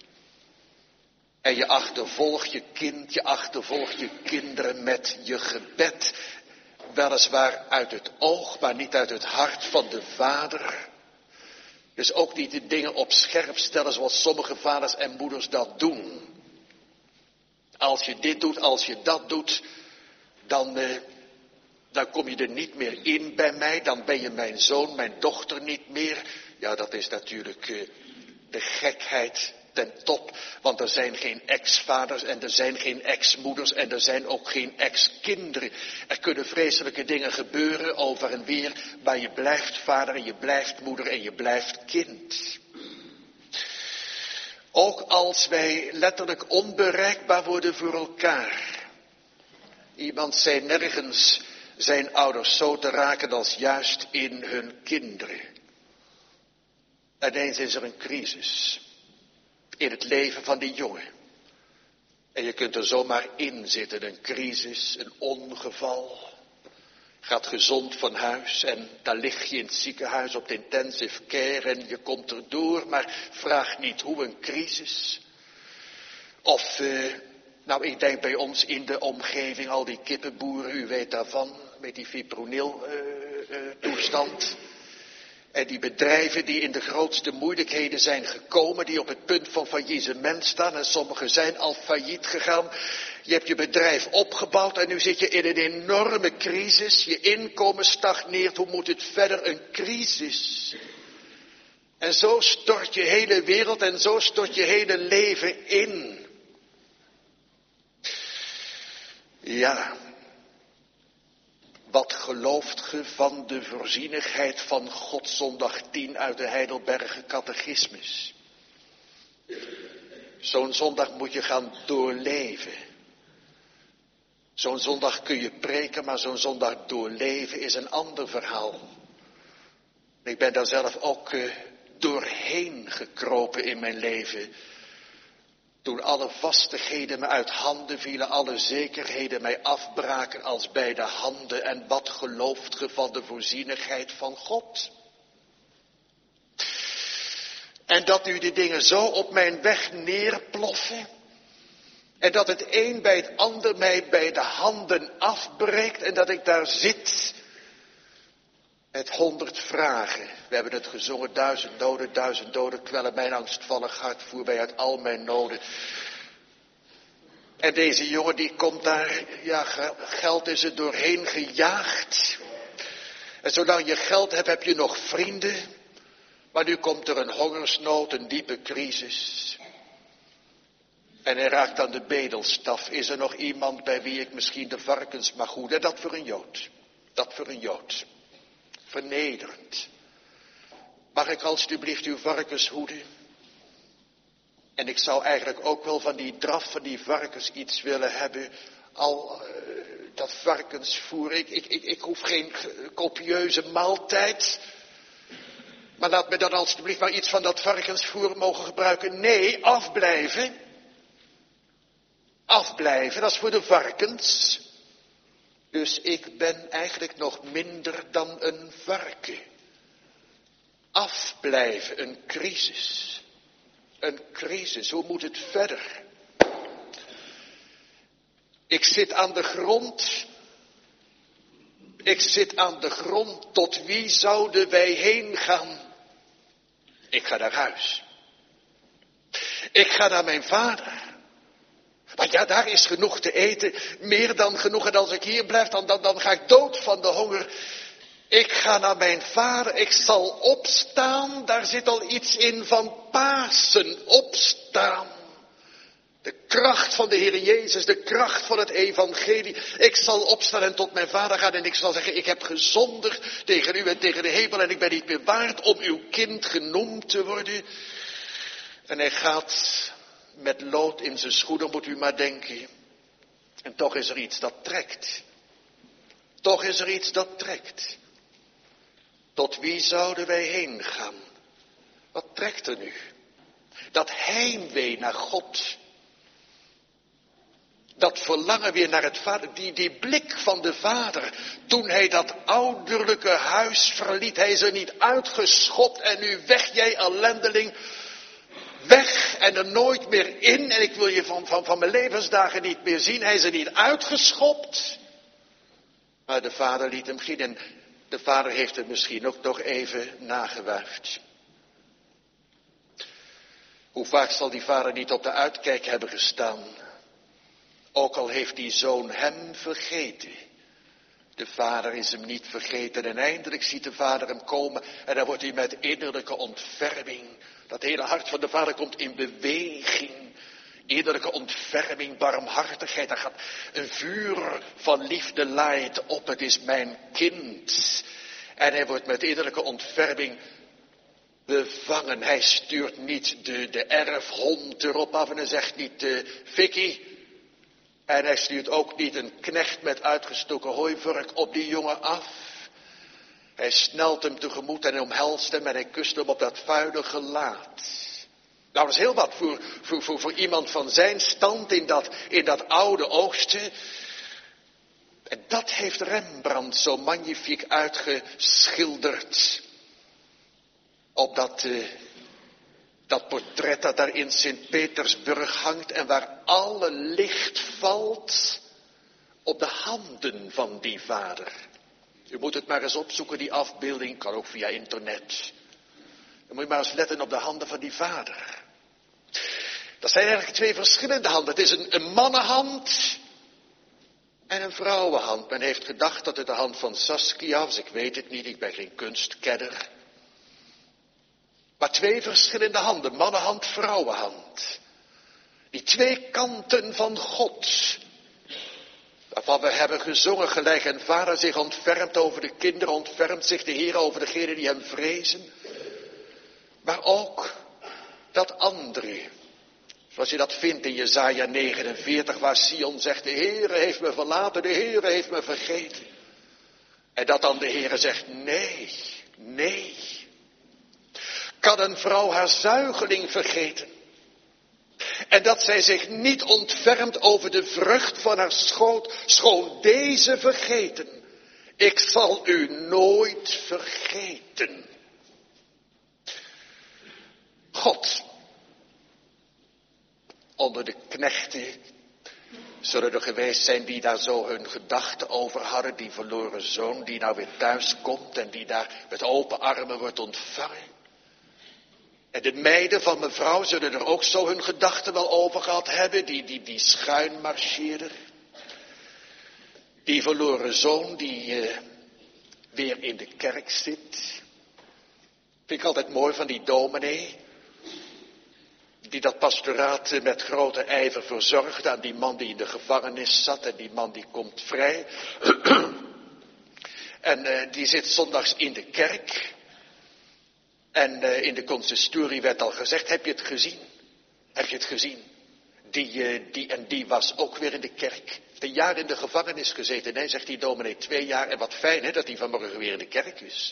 En je achtervolgt je kind, je achtervolgt je kinderen met je gebed. Weliswaar uit het oog, maar niet uit het hart van de Vader. Dus ook niet de dingen op scherp stellen zoals sommige vaders en moeders dat doen. Als je dit doet, als je dat doet, dan, eh, dan kom je er niet meer in bij mij. Dan ben je mijn zoon, mijn dochter niet meer. Ja, dat is natuurlijk eh, de gekheid ten top. Want er zijn geen ex-vaders en er zijn geen ex-moeders en er zijn ook geen ex-kinderen. Er kunnen vreselijke dingen gebeuren over en weer, maar je blijft vader en je blijft moeder en je blijft kind. Ook als wij letterlijk onbereikbaar worden voor elkaar. Iemand zei nergens zijn ouders zo te raken als juist in hun kinderen. Ineens is er een crisis in het leven van die jongen. En je kunt er zomaar in zitten, een crisis, een ongeval. Gaat gezond van huis en daar lig je in het ziekenhuis op de intensive care en je komt erdoor, maar vraag niet hoe, een crisis. Of, uh, nou ik denk bij ons in de omgeving, al die kippenboeren, u weet daarvan, met die fipronil uh, uh, toestand. En die bedrijven die in de grootste moeilijkheden zijn gekomen, die op het punt van faillissement staan en sommige zijn al failliet gegaan. Je hebt je bedrijf opgebouwd en nu zit je in een enorme crisis. Je inkomen stagneert, hoe moet het verder? Een crisis. En zo stort je hele wereld en zo stort je hele leven in. Ja. Wat gelooft ge van de voorzienigheid van God, zondag tien uit de Heidelberger Catechismus? Zo'n zondag moet je gaan doorleven. Zo'n zondag kun je preken, maar zo'n zondag doorleven is een ander verhaal. Ik ben daar zelf ook uh, doorheen gekropen in mijn leven. Toen alle vastigheden me uit handen vielen, alle zekerheden mij afbraken als bij de handen. En wat gelooft ge van de voorzienigheid van God? En dat nu die dingen zo op mijn weg neerploffen. En dat het een bij het ander mij bij de handen afbreekt. En dat ik daar zit met honderd vragen. We hebben het gezongen, duizend doden, duizend doden kwellen mijn angstvallig hart, voer mij uit al mijn noden. En deze jongen die komt daar, ja, geld is er doorheen gejaagd. En zolang je geld hebt, heb je nog vrienden. Maar nu komt er een hongersnood, een diepe crisis. En hij raakt aan de bedelstaf. Is er nog iemand bij wie ik misschien de varkens mag hoeden? Dat voor een Jood. Dat voor een Jood. Vernederend. Mag ik alstublieft uw varkens hoeden? En ik zou eigenlijk ook wel van die draf van die varkens iets willen hebben. Al uh, dat varkensvoer, ik, ik, ik, ik hoef geen copieuze maaltijd. Maar laat me dan alstublieft maar iets van dat varkensvoer mogen gebruiken. Nee, afblijven. Afblijven, dat is voor de varkens. Dus ik ben eigenlijk nog minder dan een varken. Afblijven, een crisis. Een crisis, hoe moet het verder? Ik zit aan de grond. Ik zit aan de grond. Tot wie zouden wij heen gaan? Ik ga naar huis. Ik ga naar mijn vader. Maar ja, daar is genoeg te eten. Meer dan genoeg. En als ik hier blijf, dan, dan, dan ga ik dood van de honger. Ik ga naar mijn vader. Ik zal opstaan. Daar zit al iets in van Pasen. Opstaan. De kracht van de Heer Jezus. De kracht van het evangelie. Ik zal opstaan en tot mijn vader gaan. En ik zal zeggen, ik heb gezondigd tegen u en tegen de hemel. En ik ben niet meer waard om uw kind genoemd te worden. En hij gaat met lood in zijn schoenen, moet u maar denken. En toch is er iets dat trekt. Toch is er iets dat trekt. Tot wie zouden wij heen gaan? Wat trekt er nu? Dat heimwee naar God. Dat verlangen weer naar het vader. Die, die blik van de vader. Toen hij dat ouderlijke huis verliet. Hij is er niet uitgeschopt. En nu weg jij ellendeling. Weg en er nooit meer in. En ik wil je van, van, van mijn levensdagen niet meer zien. Hij is er niet uitgeschopt. Maar de vader liet hem gaan. En de vader heeft het misschien ook nog even nagewuifd. Hoe vaak zal die vader niet op de uitkijk hebben gestaan. Ook al heeft die zoon hem vergeten. De vader is hem niet vergeten. En eindelijk ziet de vader hem komen. En dan wordt hij met innerlijke ontferming. Dat hele hart van de vader komt in beweging. Innerlijke ontferming, barmhartigheid. Daar gaat een vuur van liefde laait op. Het is mijn kind. En hij wordt met innerlijke ontferming bevangen. Hij stuurt niet de, de erfhond erop af en hij zegt niet uh, Vicky. En hij stuurt ook niet een knecht met uitgestoken hooivork op die jongen af. Hij snelt hem tegemoet en hij omhelst hem en hij kust hem op dat vuile gelaat. Nou, dat is heel wat voor, voor, voor, voor iemand van zijn stand in dat, in dat oude oosten. En dat heeft Rembrandt zo magnifiek uitgeschilderd. Op dat, uh, dat portret dat daar in Sint-Petersburg hangt en waar alle licht valt op de handen van die vader. U moet het maar eens opzoeken, die afbeelding, kan ook via internet. Dan moet je maar eens letten op de handen van die vader. Dat zijn eigenlijk twee verschillende handen. Het is een, een mannenhand en een vrouwenhand. Men heeft gedacht dat het de hand van Saskia was. Ik weet het niet, ik ben geen kunstkenner. Maar twee verschillende handen, mannenhand, vrouwenhand. Die twee kanten van God. Waarvan we hebben gezongen, gelijk een vader zich ontfermt over de kinderen, ontfermt zich de Heer over degenen die hem vrezen. Maar ook dat andere, zoals je dat vindt in Jesaja negenenveertig, waar Sion zegt, de Heere heeft me verlaten, de Heere heeft me vergeten. En dat dan de Heere zegt, nee, nee. Kan een vrouw haar zuigeling vergeten? En dat zij zich niet ontfermt over de vrucht van haar schoot, schoon deze vergeten. Ik zal u nooit vergeten. God, onder de knechten zullen er geweest zijn die daar zo hun gedachten over hadden. Die verloren zoon die nou weer thuis komt en die daar met open armen wordt ontvangen. En de meiden van mevrouw zullen er ook zo hun gedachten wel over gehad hebben. Die, die, die schuin marcheerder. Die verloren zoon die uh, weer in de kerk zit. Vind ik altijd mooi van die dominee. Die dat pastoraat met grote ijver verzorgde aan die man die in de gevangenis zat. En die man die komt vrij. En uh, die zit zondags in de kerk. En uh, in de consistorie werd al gezegd, heb je het gezien? Heb je het gezien? Die, uh, die en die was ook weer in de kerk. Heeft een jaar in de gevangenis gezeten. Nee, zegt die dominee, twee jaar. En wat fijn hè, dat hij vanmorgen weer in de kerk is.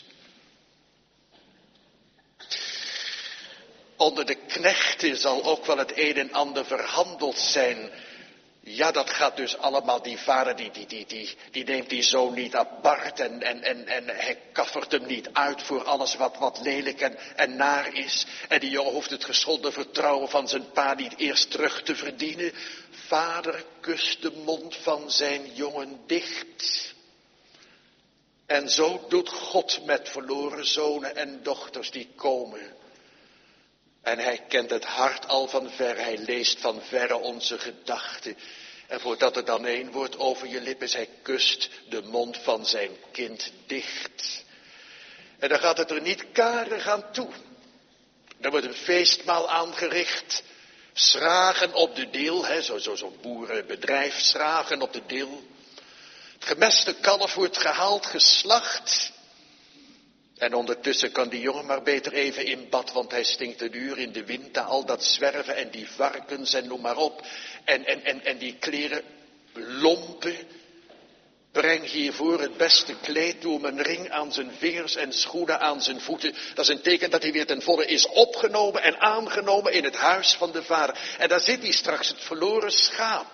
Onder de knechten zal ook wel het een en ander verhandeld zijn. Ja, dat gaat dus allemaal, die vader die, die, die, die, die neemt die zoon niet apart en, en, en, en hij kaffert hem niet uit voor alles wat, wat lelijk en, en naar is. En die jongen hoeft het geschonden vertrouwen van zijn pa niet eerst terug te verdienen. Vader kust de mond van zijn jongen dicht. En zo doet God met verloren zonen en dochters die komen. En hij kent het hart al van ver, hij leest van verre onze gedachten. En voordat er dan één woord over je lip is, hij kust de mond van zijn kind dicht. En dan gaat het er niet karig aan toe. Er wordt een feestmaal aangericht. Schragen op de deel, hè, zo, zo, zo'n boerenbedrijf, schragen op de deel. Het gemeste kalf wordt gehaald, geslacht. En ondertussen kan die jongen maar beter even in bad, want hij stinkt een uur in de wind, al dat zwerven en die varkens en noem maar op. En, en, en, en die kleren lompen. Breng hiervoor het beste kleed, doe hem een ring aan zijn vingers en schoenen aan zijn voeten. Dat is een teken dat hij weer ten volle is opgenomen en aangenomen in het huis van de vader. En daar zit hij straks, het verloren schaap.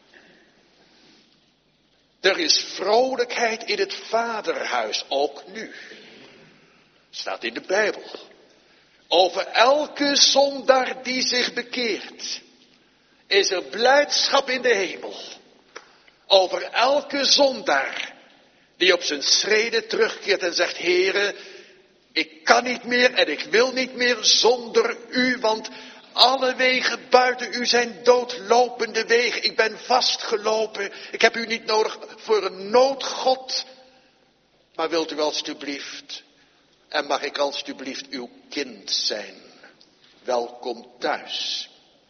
Er is vrolijkheid in het vaderhuis, ook nu. Staat in de Bijbel. Over elke zondaar die zich bekeert, is er blijdschap in de hemel. Over elke zondaar die op zijn schreden terugkeert en zegt, Heere, ik kan niet meer en ik wil niet meer zonder u, want alle wegen buiten u zijn doodlopende wegen. Ik ben vastgelopen, ik heb u niet nodig voor een noodgod, maar wilt u alstublieft, en mag ik alstublieft uw kind zijn. Welkom thuis.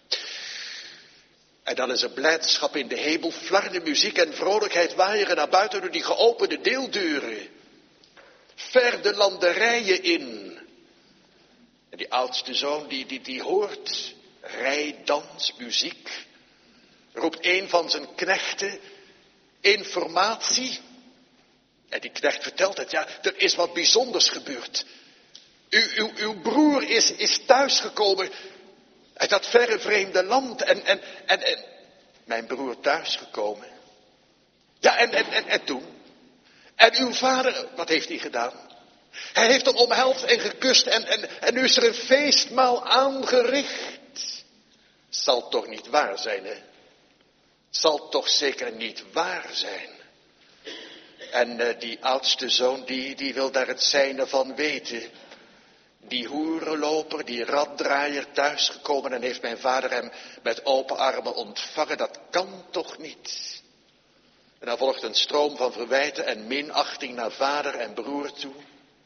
En dan is er blijdschap in de hemel, flarde muziek en vrolijkheid waaieren naar buiten door die geopende deeldeuren. Ver de landerijen in. En die oudste zoon die, die, die hoort rijdans, muziek. Roept een van zijn knechten informatie. En die knecht vertelt het, ja, er is wat bijzonders gebeurd. U, uw, uw broer is, is thuisgekomen uit dat verre vreemde land. En, en, en, en mijn broer thuisgekomen. Ja, en, en, en, en toen? En uw vader, wat heeft hij gedaan? Hij heeft hem omhelst en gekust en, en, en nu is er een feestmaal aangericht. Zal toch niet waar zijn, hè? Zal toch zeker niet waar zijn? En uh, die oudste zoon, die, die wil daar het zijne van weten. Die hoerenloper, die raddraaier thuisgekomen en heeft mijn vader hem met open armen ontvangen. Dat kan toch niet? En dan volgt een stroom van verwijten en minachting naar vader en broer toe.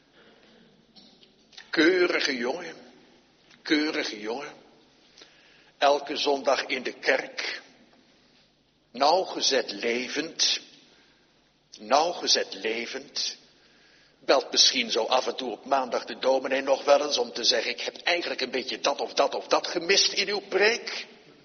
Keurige jongen, keurige jongen. Elke zondag in de kerk. Nauwgezet levend. Nauwgezet levend. Belt misschien zo af en toe op maandag de dominee nog wel eens om te zeggen, ik heb eigenlijk een beetje dat of dat of dat gemist in uw preek.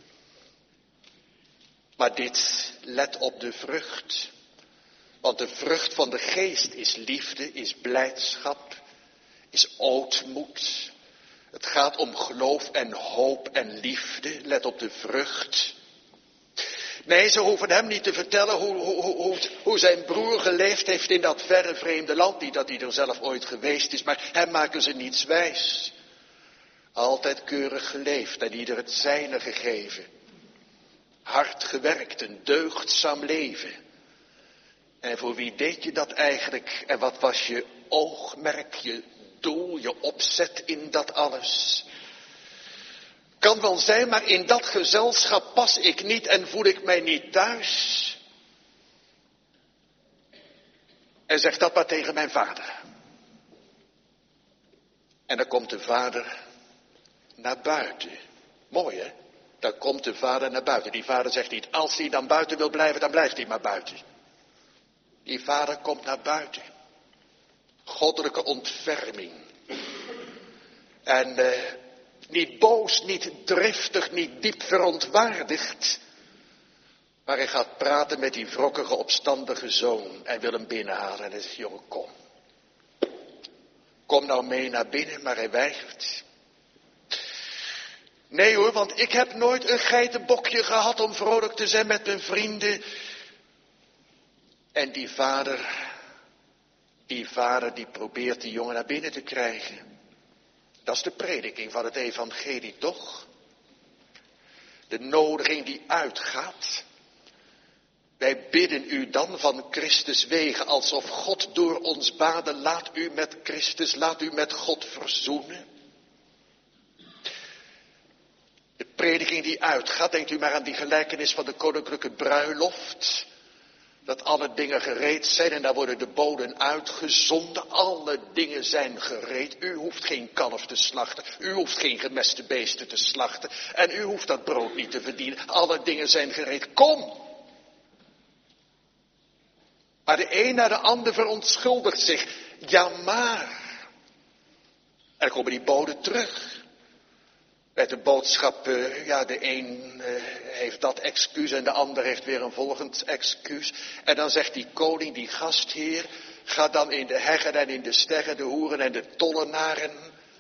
Maar dit, let op de vrucht. Want de vrucht van de geest is liefde, is blijdschap, is ootmoed. Het gaat om geloof en hoop en liefde. Let op de vrucht. Nee, ze hoeven hem niet te vertellen hoe, hoe, hoe, hoe zijn broer geleefd heeft in dat verre vreemde land. Niet dat hij er zelf ooit geweest is, maar hem maken ze niets wijs. Altijd keurig geleefd en ieder het zijne gegeven. Hard gewerkt, een deugdzaam leven. En voor wie deed je dat eigenlijk? En wat was je oogmerk, je doel, je opzet in dat alles? Kan wel zijn, maar in dat gezelschap pas ik niet en voel ik mij niet thuis. En zeg dat maar tegen mijn vader. En dan komt de vader naar buiten. Mooi hè? Dan komt de vader naar buiten. Die vader zegt niet, als hij dan buiten wil blijven, dan blijft hij maar buiten. Die vader komt naar buiten. Goddelijke ontferming. En uh, Niet boos, niet driftig, niet diep verontwaardigd. Maar hij gaat praten met die wrokkige, opstandige zoon en wil hem binnenhalen. En hij zegt, jongen, kom. Kom nou mee naar binnen, maar hij weigert. Nee hoor, want ik heb nooit een geitenbokje gehad om vrolijk te zijn met mijn vrienden. En die vader, die vader die probeert die jongen naar binnen te krijgen. Dat is de prediking van het evangelie, toch? De nodiging die uitgaat. Wij bidden u dan van Christus wegen, alsof God door ons baden, laat u met Christus, laat u met God verzoenen. De prediking die uitgaat, denkt u maar aan die gelijkenis van de koninklijke bruiloft. Dat alle dingen gereed zijn en daar worden de boden uitgezonden. Alle dingen zijn gereed. U hoeft geen kalf te slachten. U hoeft geen gemeste beesten te slachten. En u hoeft dat brood niet te verdienen. Alle dingen zijn gereed. Kom! Maar de een naar de ander verontschuldigt zich. Ja maar. En dan komen die boden terug. Met de boodschap, uh, ja de een uh, heeft dat excuus en de ander heeft weer een volgend excuus. En dan zegt die koning, die gastheer, ga dan in de heggen en in de steggen, de hoeren en de tollenaren.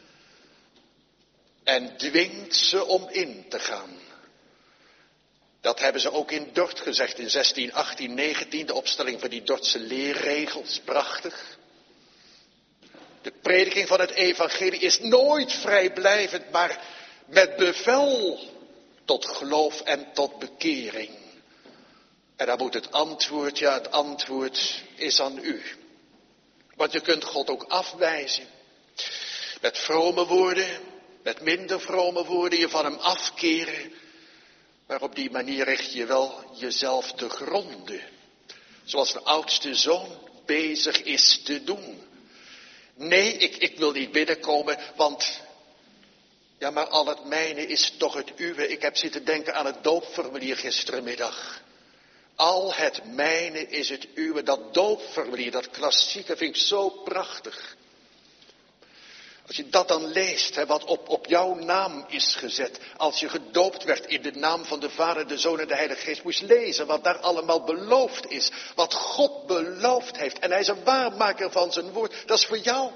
En dwingt ze om in te gaan. Dat hebben ze ook in Dort gezegd in zestien, achttien, negentien, de opstelling van die Dortse leerregels, prachtig. De prediking van het evangelie is nooit vrijblijvend, maar met bevel tot geloof en tot bekering. En dan moet het antwoord, ja het antwoord is aan u. Want je kunt God ook afwijzen. Met vrome woorden, met minder vrome woorden, je van hem afkeren. Maar op die manier richt je wel jezelf te gronden. Zoals de oudste zoon bezig is te doen. Nee, ik, ik wil niet binnenkomen, want ja, maar al het mijne is toch het uwe. Ik heb zitten denken aan het doopformulier gisterenmiddag. Al het mijne is het uwe. Dat doopformulier, dat klassieke, vind ik zo prachtig. Als je dat dan leest, hè, wat op, op jouw naam is gezet. Als je gedoopt werd in de naam van de Vader, de Zoon en de Heilige Geest. Moest lezen wat daar allemaal beloofd is. Wat God beloofd heeft. En hij is een waarmaker van zijn woord. Dat is voor jou.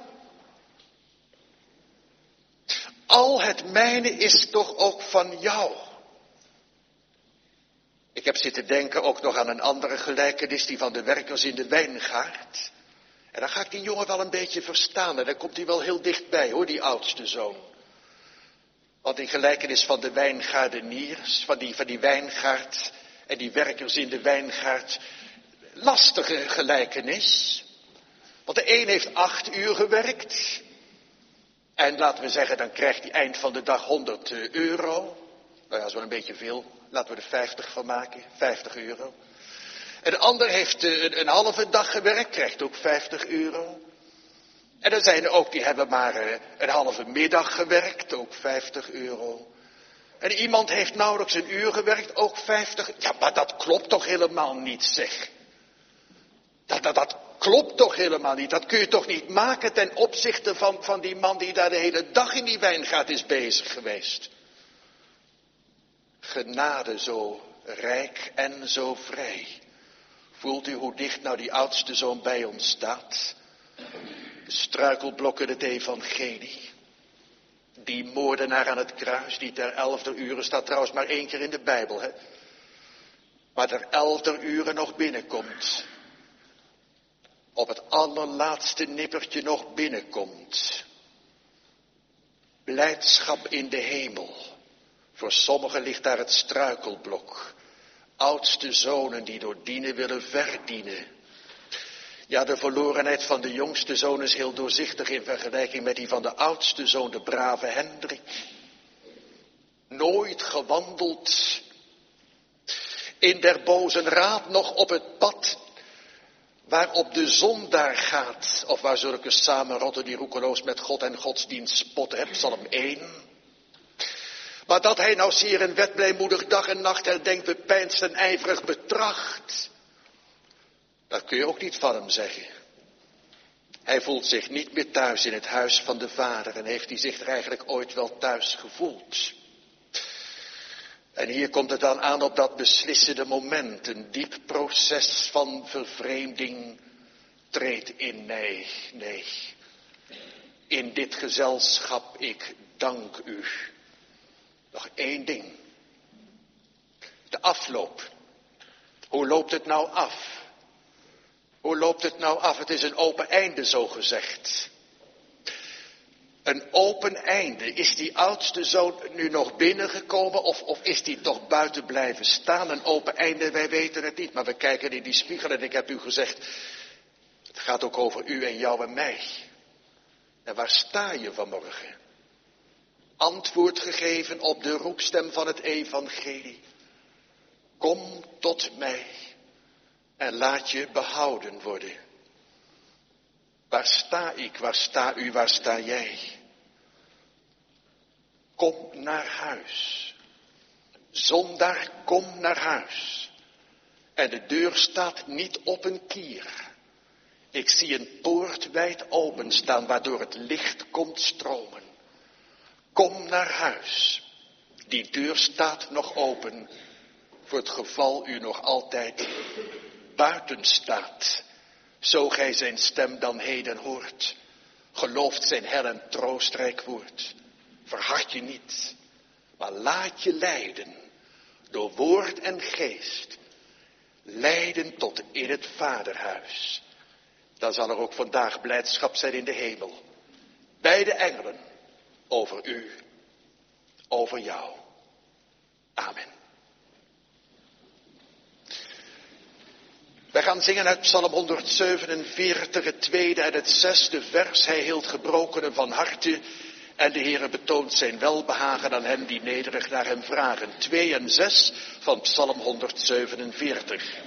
Al het mijne is toch ook van jou. Ik heb zitten denken ook nog aan een andere gelijkenis, die van de werkers in de wijngaard. En dan ga ik die jongen wel een beetje verstaan. En dan komt hij wel heel dichtbij hoor, die oudste zoon. Want die gelijkenis van de wijngaardeniers, van die, van die wijngaard en die werkers in de wijngaard. Lastige gelijkenis. Want de een heeft acht uur gewerkt. En laten we zeggen, dan krijgt hij eind van de dag honderd euro. Nou ja, dat is wel een beetje veel. Laten we er vijftig van maken. vijftig euro. En de ander heeft een, een halve dag gewerkt. Krijgt ook vijftig euro. En er zijn er ook die hebben maar een halve middag gewerkt. Ook vijftig euro. En iemand heeft nauwelijks een uur gewerkt. Ook vijftig. Ja, maar dat klopt toch helemaal niet, zeg. Dat, dat, dat klopt toch helemaal niet. Dat kun je toch niet maken ten opzichte van, van die man die daar de hele dag in die wijngaard is bezig geweest. Genade zo rijk en zo vrij. Voelt u hoe dicht nou die oudste zoon bij ons staat? De struikelblokken het evangelie. Die moordenaar aan het kruis, die ter elfder uren staat trouwens maar één keer in de Bijbel, hè? Maar ter elfder uren nog binnenkomt. Op het allerlaatste nippertje nog binnenkomt. Blijdschap in de hemel. Voor sommigen ligt daar het struikelblok. Oudste zonen die door dienen willen verdienen. Ja, de verlorenheid van de jongste zoon is heel doorzichtig in vergelijking met die van de oudste zoon, de brave Hendrik. Nooit gewandeld in der bozen raad, nog op het pad waarop de zondaar gaat, of waar zulke samenrotten die roekeloos met God en godsdienst spotten, hè, Psalm één. Maar dat hij nou zeer en wet blijmoedig dag en nacht herdenkt, bepeinst en ijverig betracht. Dat kun je ook niet van hem zeggen. Hij voelt zich niet meer thuis in het huis van de Vader en heeft hij zich er eigenlijk ooit wel thuis gevoeld. En hier komt het dan aan op dat beslissende moment, een diep proces van vervreemding treedt in. Nee, nee, in dit gezelschap, ik dank u. Nog één ding, de afloop. Hoe loopt het nou af? Hoe loopt het nou af? Het is een open einde, zo gezegd. Een open einde. Is die oudste zoon nu nog binnengekomen of, of is die toch buiten blijven staan? Een open einde, wij weten het niet. Maar we kijken in die spiegel en ik heb u gezegd, het gaat ook over u en jou en mij. En waar sta je vanmorgen? Antwoord gegeven op de roepstem van het evangelie. Kom tot mij en laat je behouden worden. Waar sta ik, waar sta u, waar sta jij? Kom naar huis. Zondaar, kom naar huis. En de deur staat niet op een kier. Ik zie een poort wijd openstaan waardoor het licht komt stromen. Kom naar huis. Die deur staat nog open voor het geval u nog altijd buiten staat. Zo gij zijn stem dan heden hoort, gelooft zijn hel en troostrijk woord. Verhard je niet, maar laat je leiden door woord en geest. Leiden tot in het vaderhuis. Dan zal er ook vandaag blijdschap zijn in de hemel. Bij de engelen, over u, over jou. Amen. Wij gaan zingen uit Psalm honderdzevenenveertig, het tweede en het zesde vers. Hij hield gebrokenen van harte en de Heere betoont zijn welbehagen aan hen die nederig naar hem vragen. Twee en zes van Psalm honderdzevenenveertig.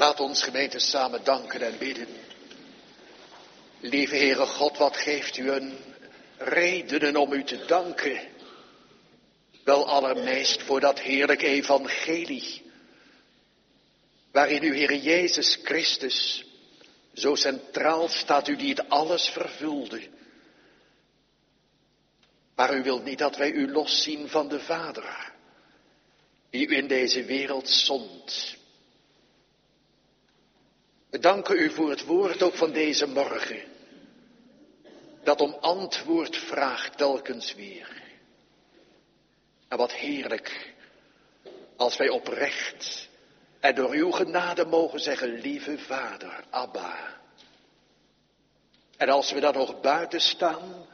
Laat ons gemeente samen danken en bidden. Lieve Heere God, wat geeft u een redenen om u te danken. Wel allermeest voor dat heerlijk evangelie, waarin u Heere Jezus Christus zo centraal staat, u die het alles vervulde. Maar u wilt niet dat wij u loszien van de Vader, die u in deze wereld zond. We danken u voor het woord ook van deze morgen, dat om antwoord vraagt telkens weer. En wat heerlijk, als wij oprecht en door uw genade mogen zeggen, lieve Vader, Abba. En als we dan nog buiten staan,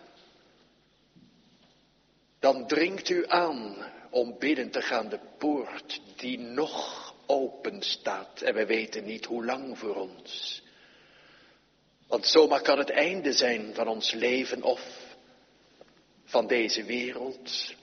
dan dringt u aan om binnen te gaan de poort die nog open staat. En we weten niet hoe lang voor ons. Want zomaar kan het einde zijn van ons leven of van deze wereld.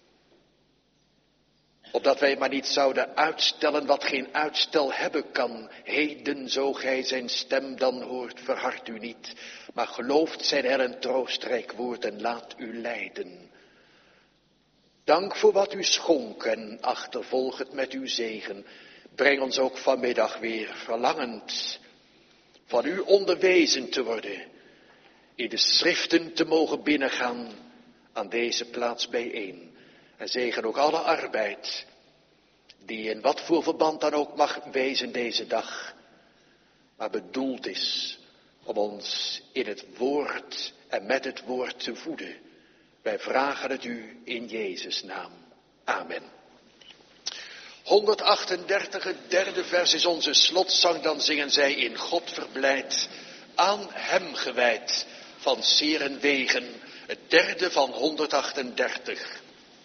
Opdat wij maar niet zouden uitstellen wat geen uitstel hebben kan. Heden, zo gij zijn stem dan hoort, verhard u niet. Maar gelooft zijn er een troostrijk woord en laat u leiden. Dank voor wat u schonk en achtervolg het met uw zegen. Breng ons ook vanmiddag weer verlangend van u onderwezen te worden. In de schriften te mogen binnengaan aan deze plaats bijeen. En zegen ook alle arbeid die in wat voor verband dan ook mag wezen deze dag. Maar bedoeld is om ons in het woord en met het woord te voeden. Wij vragen het u in Jezus' naam. Amen. honderdachtendertig, het derde vers is onze slotzang. Dan zingen zij in God verblijd, aan hem gewijd, van zeren wegen. Het derde van honderdachtendertig.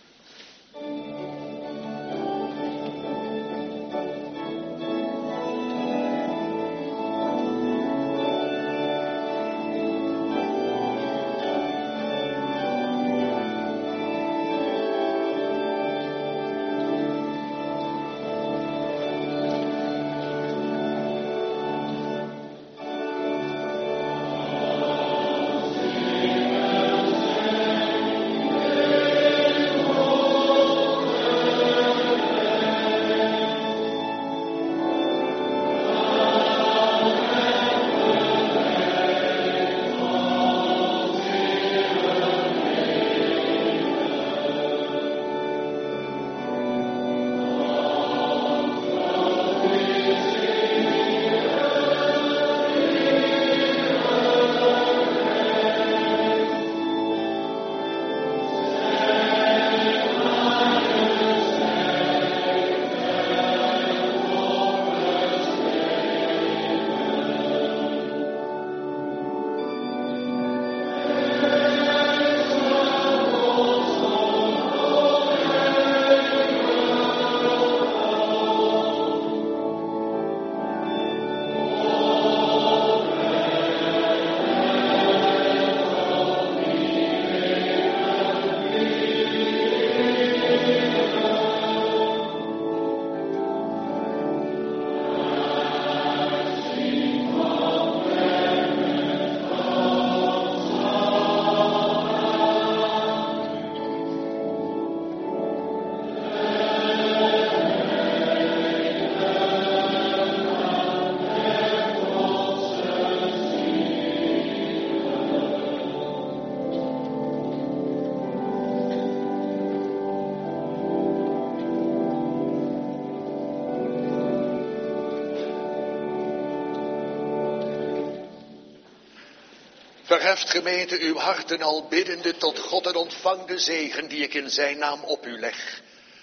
Verheft gemeente uw harten al biddende tot God en ontvang de zegen die ik in zijn naam op u leg.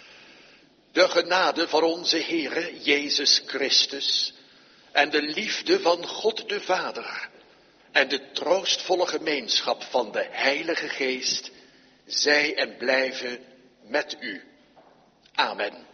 De genade van onze Heere Jezus Christus en de liefde van God de Vader en de troostvolle gemeenschap van de Heilige Geest zij en blijven met u. Amen.